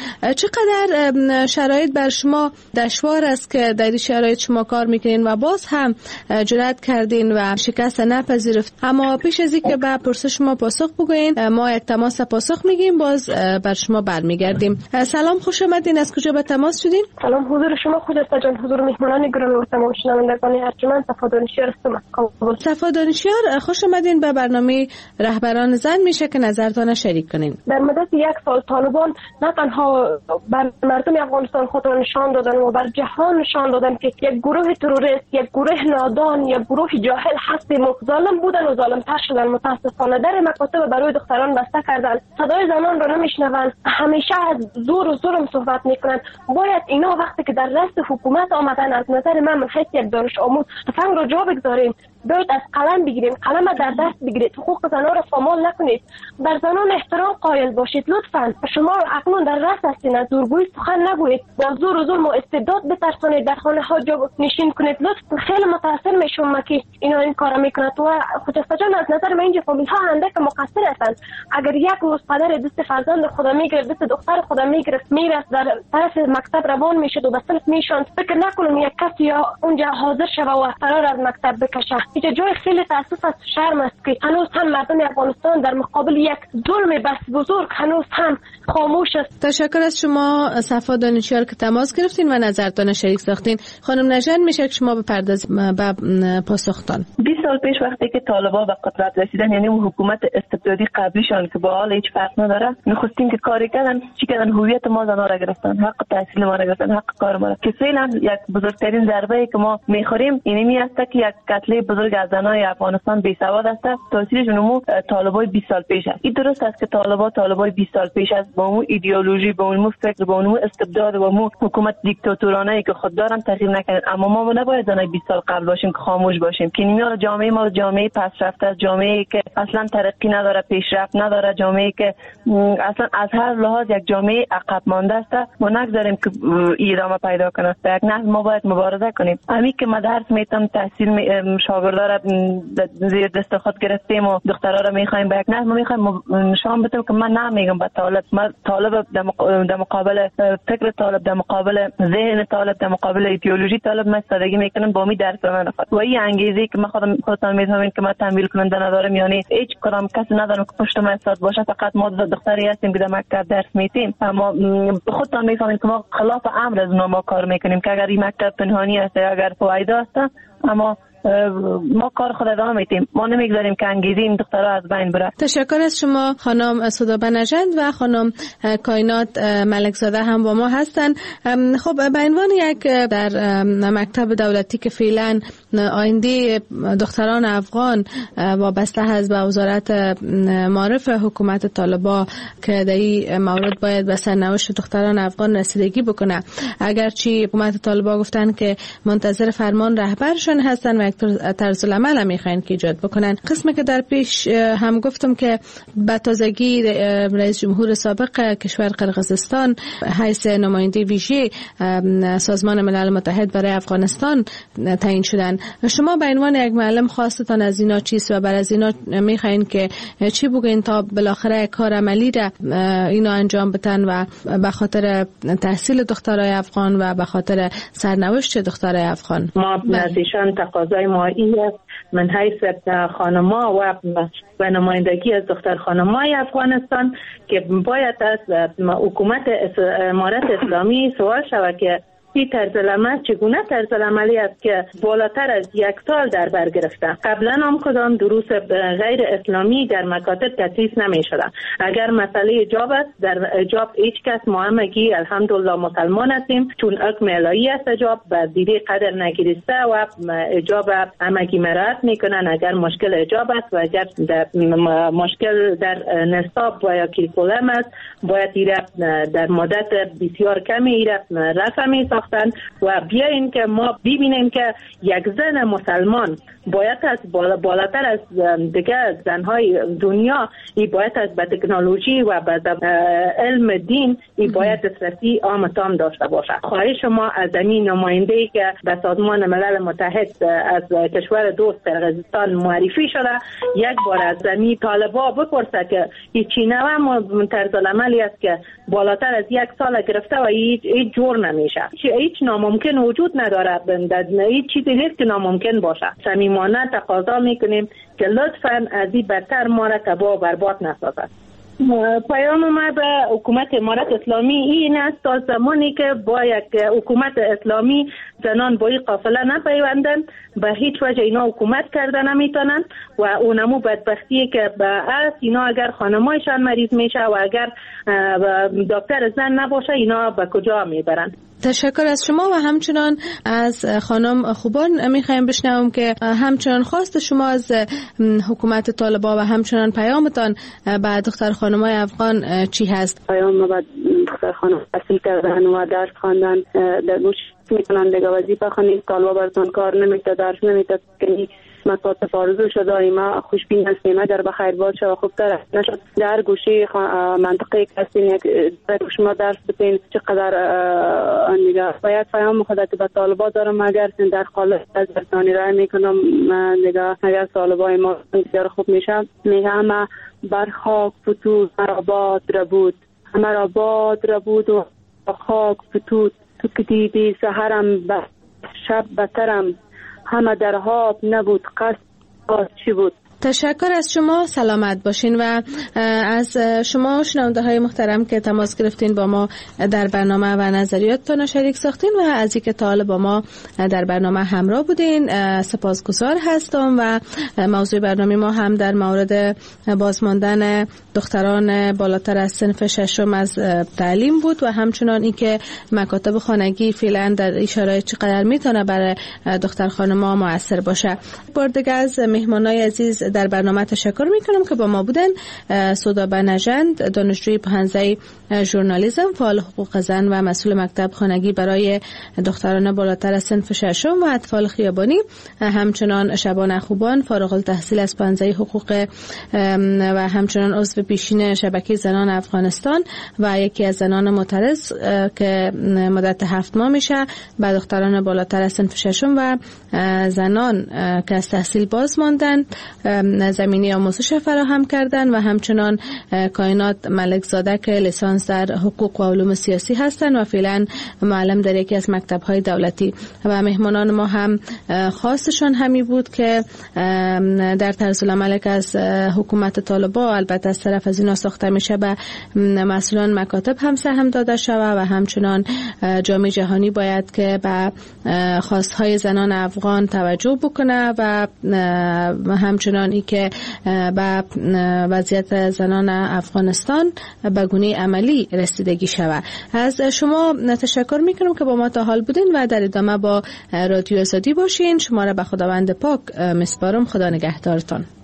چقدر شرایط بر شما دشوار است که در این شرایط شما کار میکنین و باز هم جرأت کردین و شکست نپذیرفت؟ اما پیش از اینکه به پرسش ما پاسخ بگوین، ما یک تماس پاسخ میگیم، باز بر شما برمیگردیم. سلام، خوش آمدین. از کجا به تماس شدین؟ سلام، حضور شما خجسته جان، حضور مهمانان گرامی و تمام شنوندگان ارجمند. صفا دانشیار هستم. صفا دانشیار، خوش آمدین به برنامه رهبران زن. میشه که نظرتان شریک کنین؟ در مدت یک سال طالبان نه تنها بر مردم افغانستان خود را نشان دادن و بر جهان نشان دادن که یک گروه تروریست، یک گروه نادان، یک گروه جاهل هستیم و ظالم بودن و ظالم‌تر شدن. متاسفانه در مکاتب برای دختران بسته کردن، صدای زنان را نمیشنوند، همیشه از زور و ظلم صحبت میکنند. باید اینا وقتی که در رأس حکومت آمدن، از نظر من حیث یک دانش آموز تفنگ را جا بگذاریم، باید از قلم بگیریم، قلم در دست بگیرید، حقوق زنان را پامال نکنید، در زنان احترام قائل باشید. لطفاً شما اکنون در رأس هستین، از زورگویی سخن نگویید، با زور و ظلم و استبداد بترسانید، در خانه ها جا نشین کنید. لطفاً خیلی متأثر میشم که اینا این کارا میکنند و خجسته جان، از نظر من اینجا فامیل ها اندک مقصر هستند. اگر یک روز پدر دست فرزند خدا میگرفت، دست دختر خدا میگرفت، میرفت در طرف مکتب روان میشد و به صنف میشوند، فکر نکنم یک کسی یا اونجا حاضر شوه و فرار از مکتب بکشه. اینجا جای خیلی تاسف است، شرم است که هنوز هم مردم افغانستان در مقابل یک ظلم بس بزرگ هنوز هم خاموش است. تشکر از شما صفا دانشیار که تماس گرفتین و نظرتان شریک ساختین. خانم نژند، میشه که شما بپردازید به پاسختان. 20 سال پیش وقتی که طالبان به قدرت رسیدن، یعنی اون حکومت استبدادی قبلیشان که با حال هیچ فرق نداره، نخستین که کاری کردن چی کردن؟ هویت ما زنا را گرفتن، حق تحصیل ما را گرفتن، حق کار ما را، که فعلا یک بزرگترین ضربه ای که ما میخوریم اینمی است که یک قتل بزرگ از زنای افغانستان بی سواد است. تاثیرشون مو طالبای 20 سال پیش است. این درست است که طالبای 20 سال پیش است با اون ایدئولوژی، با اون فکر، با اون استبداد و اون حکومت دیکتاتورانه ای که خود دارن تغییر نکردن. اما ما نباید زنای 20 سال قبل باشیم که خاموش باشیم. که اینا جامعه ما جامعه پسرفته است، جامعه که اصلا ترقی نداره، پیشرفت نداره، جامعه که اصلا از هر لحاظ یک جامعه عقب مانده است. ما نگذاریم که ادامه پیدا کنه. در یک نسل ما باید مبارزه کنیم. همین که ما درس میتم، تحصیل شاگردا را زیر دست خود گرفتیم و دخترها را میخوایم به یک نسل ما میخوایم نشان بدیم که من نمیگم به طالب، من طالب در مقابل فکر طالب، در مقابل ذهن طالب، در مقابل ایدئولوژی طالب من استفاده میکنم. با می درس به من نخواد و این انگیزه که من خودم میتونم که من تمویل کننده ندارم، یعنی هیچ کدام کسی ندارم که پشت من استاد باشه. فقط ما دختری هستیم که در مکتب درس میتیم، اما خودتان میفهمید که ما خلاف امر از ما کار میکنیم که اگر این مکتب پنهانی است، اگر فایده است، اما ما کار خود ادامه میدیم. ما نمیگذاریم که انگیزه این دخترها از بین بره. تشکر از شما خانم سودابه نژند و خانم کائنات ملکزاده هم با ما هستن. خب به عنوان یک در مکتب دولتی که فعلا آینده دختران افغان وابسته هست به وزارت معارف حکومت طالبان که در این مورد باید به سرنوشت دختران افغان رسیدگی بکنه، اگرچه حکومت طالبان گفتن که منتظر فرمان رهبرشون هستن و طرز العمل هم میخواین که ایجاد بکنن. قسمی که در پیش هم گفتم که به تازگی رئیس جمهور سابق کشور قرقیزستان حیث نماینده ویژه سازمان ملل متحد برای افغانستان تعیین شدن. شما به عنوان یک معلم خواستتان از اینا چیست و بر از اینا میخواین که چی بگین تا بالاخره کار عملی را اینا انجام بدن و به خاطر تحصیل دخترای افغان و به خاطر سرنوشت دخترای افغان؟ ما از ایشان تقاضای ما این است من حیث خانما و نمایندگی از دختر خانمای افغانستان که باید از حکومت امارت اسلامی سوال شود که این طرز العمل چگونه طرز عملی است که بالاتر از 1 سال در بر گرفته. قبلا هم کدام دروس غیر اسلامی در مکاتب تدریس نمی شده. اگر مسئله حجاب است، در حجاب هیچ کس همگی الحمدلله مسلمان هستیم، چون حکم الهی است حجاب و دیده قدر نگیرسته و حجاب همگی مراد میکنن. اگر مشکل حجاب است و اگر مشکل در نصاب و یا کریکولم است، باید ایره در مدت بسیار کمی ایره رفع می شناختن و بیاین که ما ببینیم که یک زن مسلمان باید از بالاتر از دیگه زنهای دنیا باید از به تکنولوژی و به علم دین باید دسترسی عام تام داشته باشه. خواهش ما از این نماینده‌ای که به سازمان ملل متحد از کشور دوست قرقیزستان معرفی شده یک بار از زمین طالبا بپرسه که هیچی نوع طرز العملی است که بالاتر از 1 سال گرفته و هیچ جور نمیشه. هیچ ناممکن وجود نداره، هیچ چیزی نیست که ناممکن باشه. صمیمانه تقاضا میکنیم که لطفاً از این بدتر ما را کباب برباد نسازد. پیام ما به حکومت امارت اسلامی این است تا زمانی که با یک حکومت اسلامی زنان با این قافله نپیوندن به هیچ وجه اینا حکومت کردن نمیتونن و اونمو بدبختیه که به از اینا اگر خانمایشان مریض میشه و اگر دکتر زن نباشه اینا به کجا میبرن. تشکر از شما و همچنان از خانم خوبان میخوایم بشنوم که همچنان خواست شما از حکومت طالبان و همچنان پیامتان به دختر خانمای افغان چی هست؟ پیام ما به دختر خانم تحصیل کردن و درس خواندن در گوش میکنن دیگه وظیفه خانید طالبا براتون کار نمیده، درس نمیده که مکاتب آرزو شده ایما خوشبین هستیم اگر بخیر باشه و خوبتر نشد در گوشه منطقه کسین یک شما درس بتین چقدر دیگه باید پیام خدا که به طالبا دارم اگر در قالب از برسانی رای میکنم دیگه اگر طالبای ما دیگر خوب میشه میگه همه بر خاک فتود مرا باد ربود همه را باد ربود و خاک فتود تو که دیدی سحرم شب بترم همه در خواب نبود قصد چی بود. تشکر از شما، سلامت باشین و از شما شنونده های محترم که تماس گرفتین با ما در برنامه و نظریاتتان شریک ساختین و از اینکه تا حالا با ما در برنامه همراه بودین سپاسگزار هستم. و موضوع برنامه ما هم در مورد بازماندن دختران بالاتر از صنف ششم از تعلیم بود و همچنان اینکه مکاتب خانگی فعلا در این شرایط چقدر میتونه برای دختر خانم‌ها مؤثر باشه. بار دیگه از مهمانای عزیز در برنامه تشکر میکنم که با ما بودن. سودا بنژند، دانشجوی پهنزه ژورنالیسم، فعال حقوق زن و مسئول مکتب خانگی برای دختران بالاتر از صنف ششم و اطفال خیابانی، همچنان شبانه خوبان، فارغ التحصیل از پهنزه حقوق و همچنان عضو پیشین شبکه زنان افغانستان و یکی از زنان معترض که مدت 7 ماه میشه به دختران بالاتر از صنف ششم و زنان که از تحصیل باز ماندن زمینه آموزش فراهم کردن و همچنان کائنات ملک زاده که لیسانس در حقوق و علوم سیاسی هستند و فعلا معلم در یکی از مکتب‌های دولتی. و مهمانان ما هم خواستشان همی بود که در طرز العمل که از حکومت طالبان البته از طرف از اینا ساخته میشه به مسئولان مکاتب هم سهم داده شود و همچنان جامعه جهانی باید که به خواستهای زنان افغان توجه بکنه و همچنان ای که به وضعیت زنان افغانستان به گونه عملی رسیدگی شود. از شما تشکر میکنم که با ما تا حال بودین و در ادامه با رادیو آزادی باشین. شما را به خداوند پاک میسپارم. خدا نگهدارتان.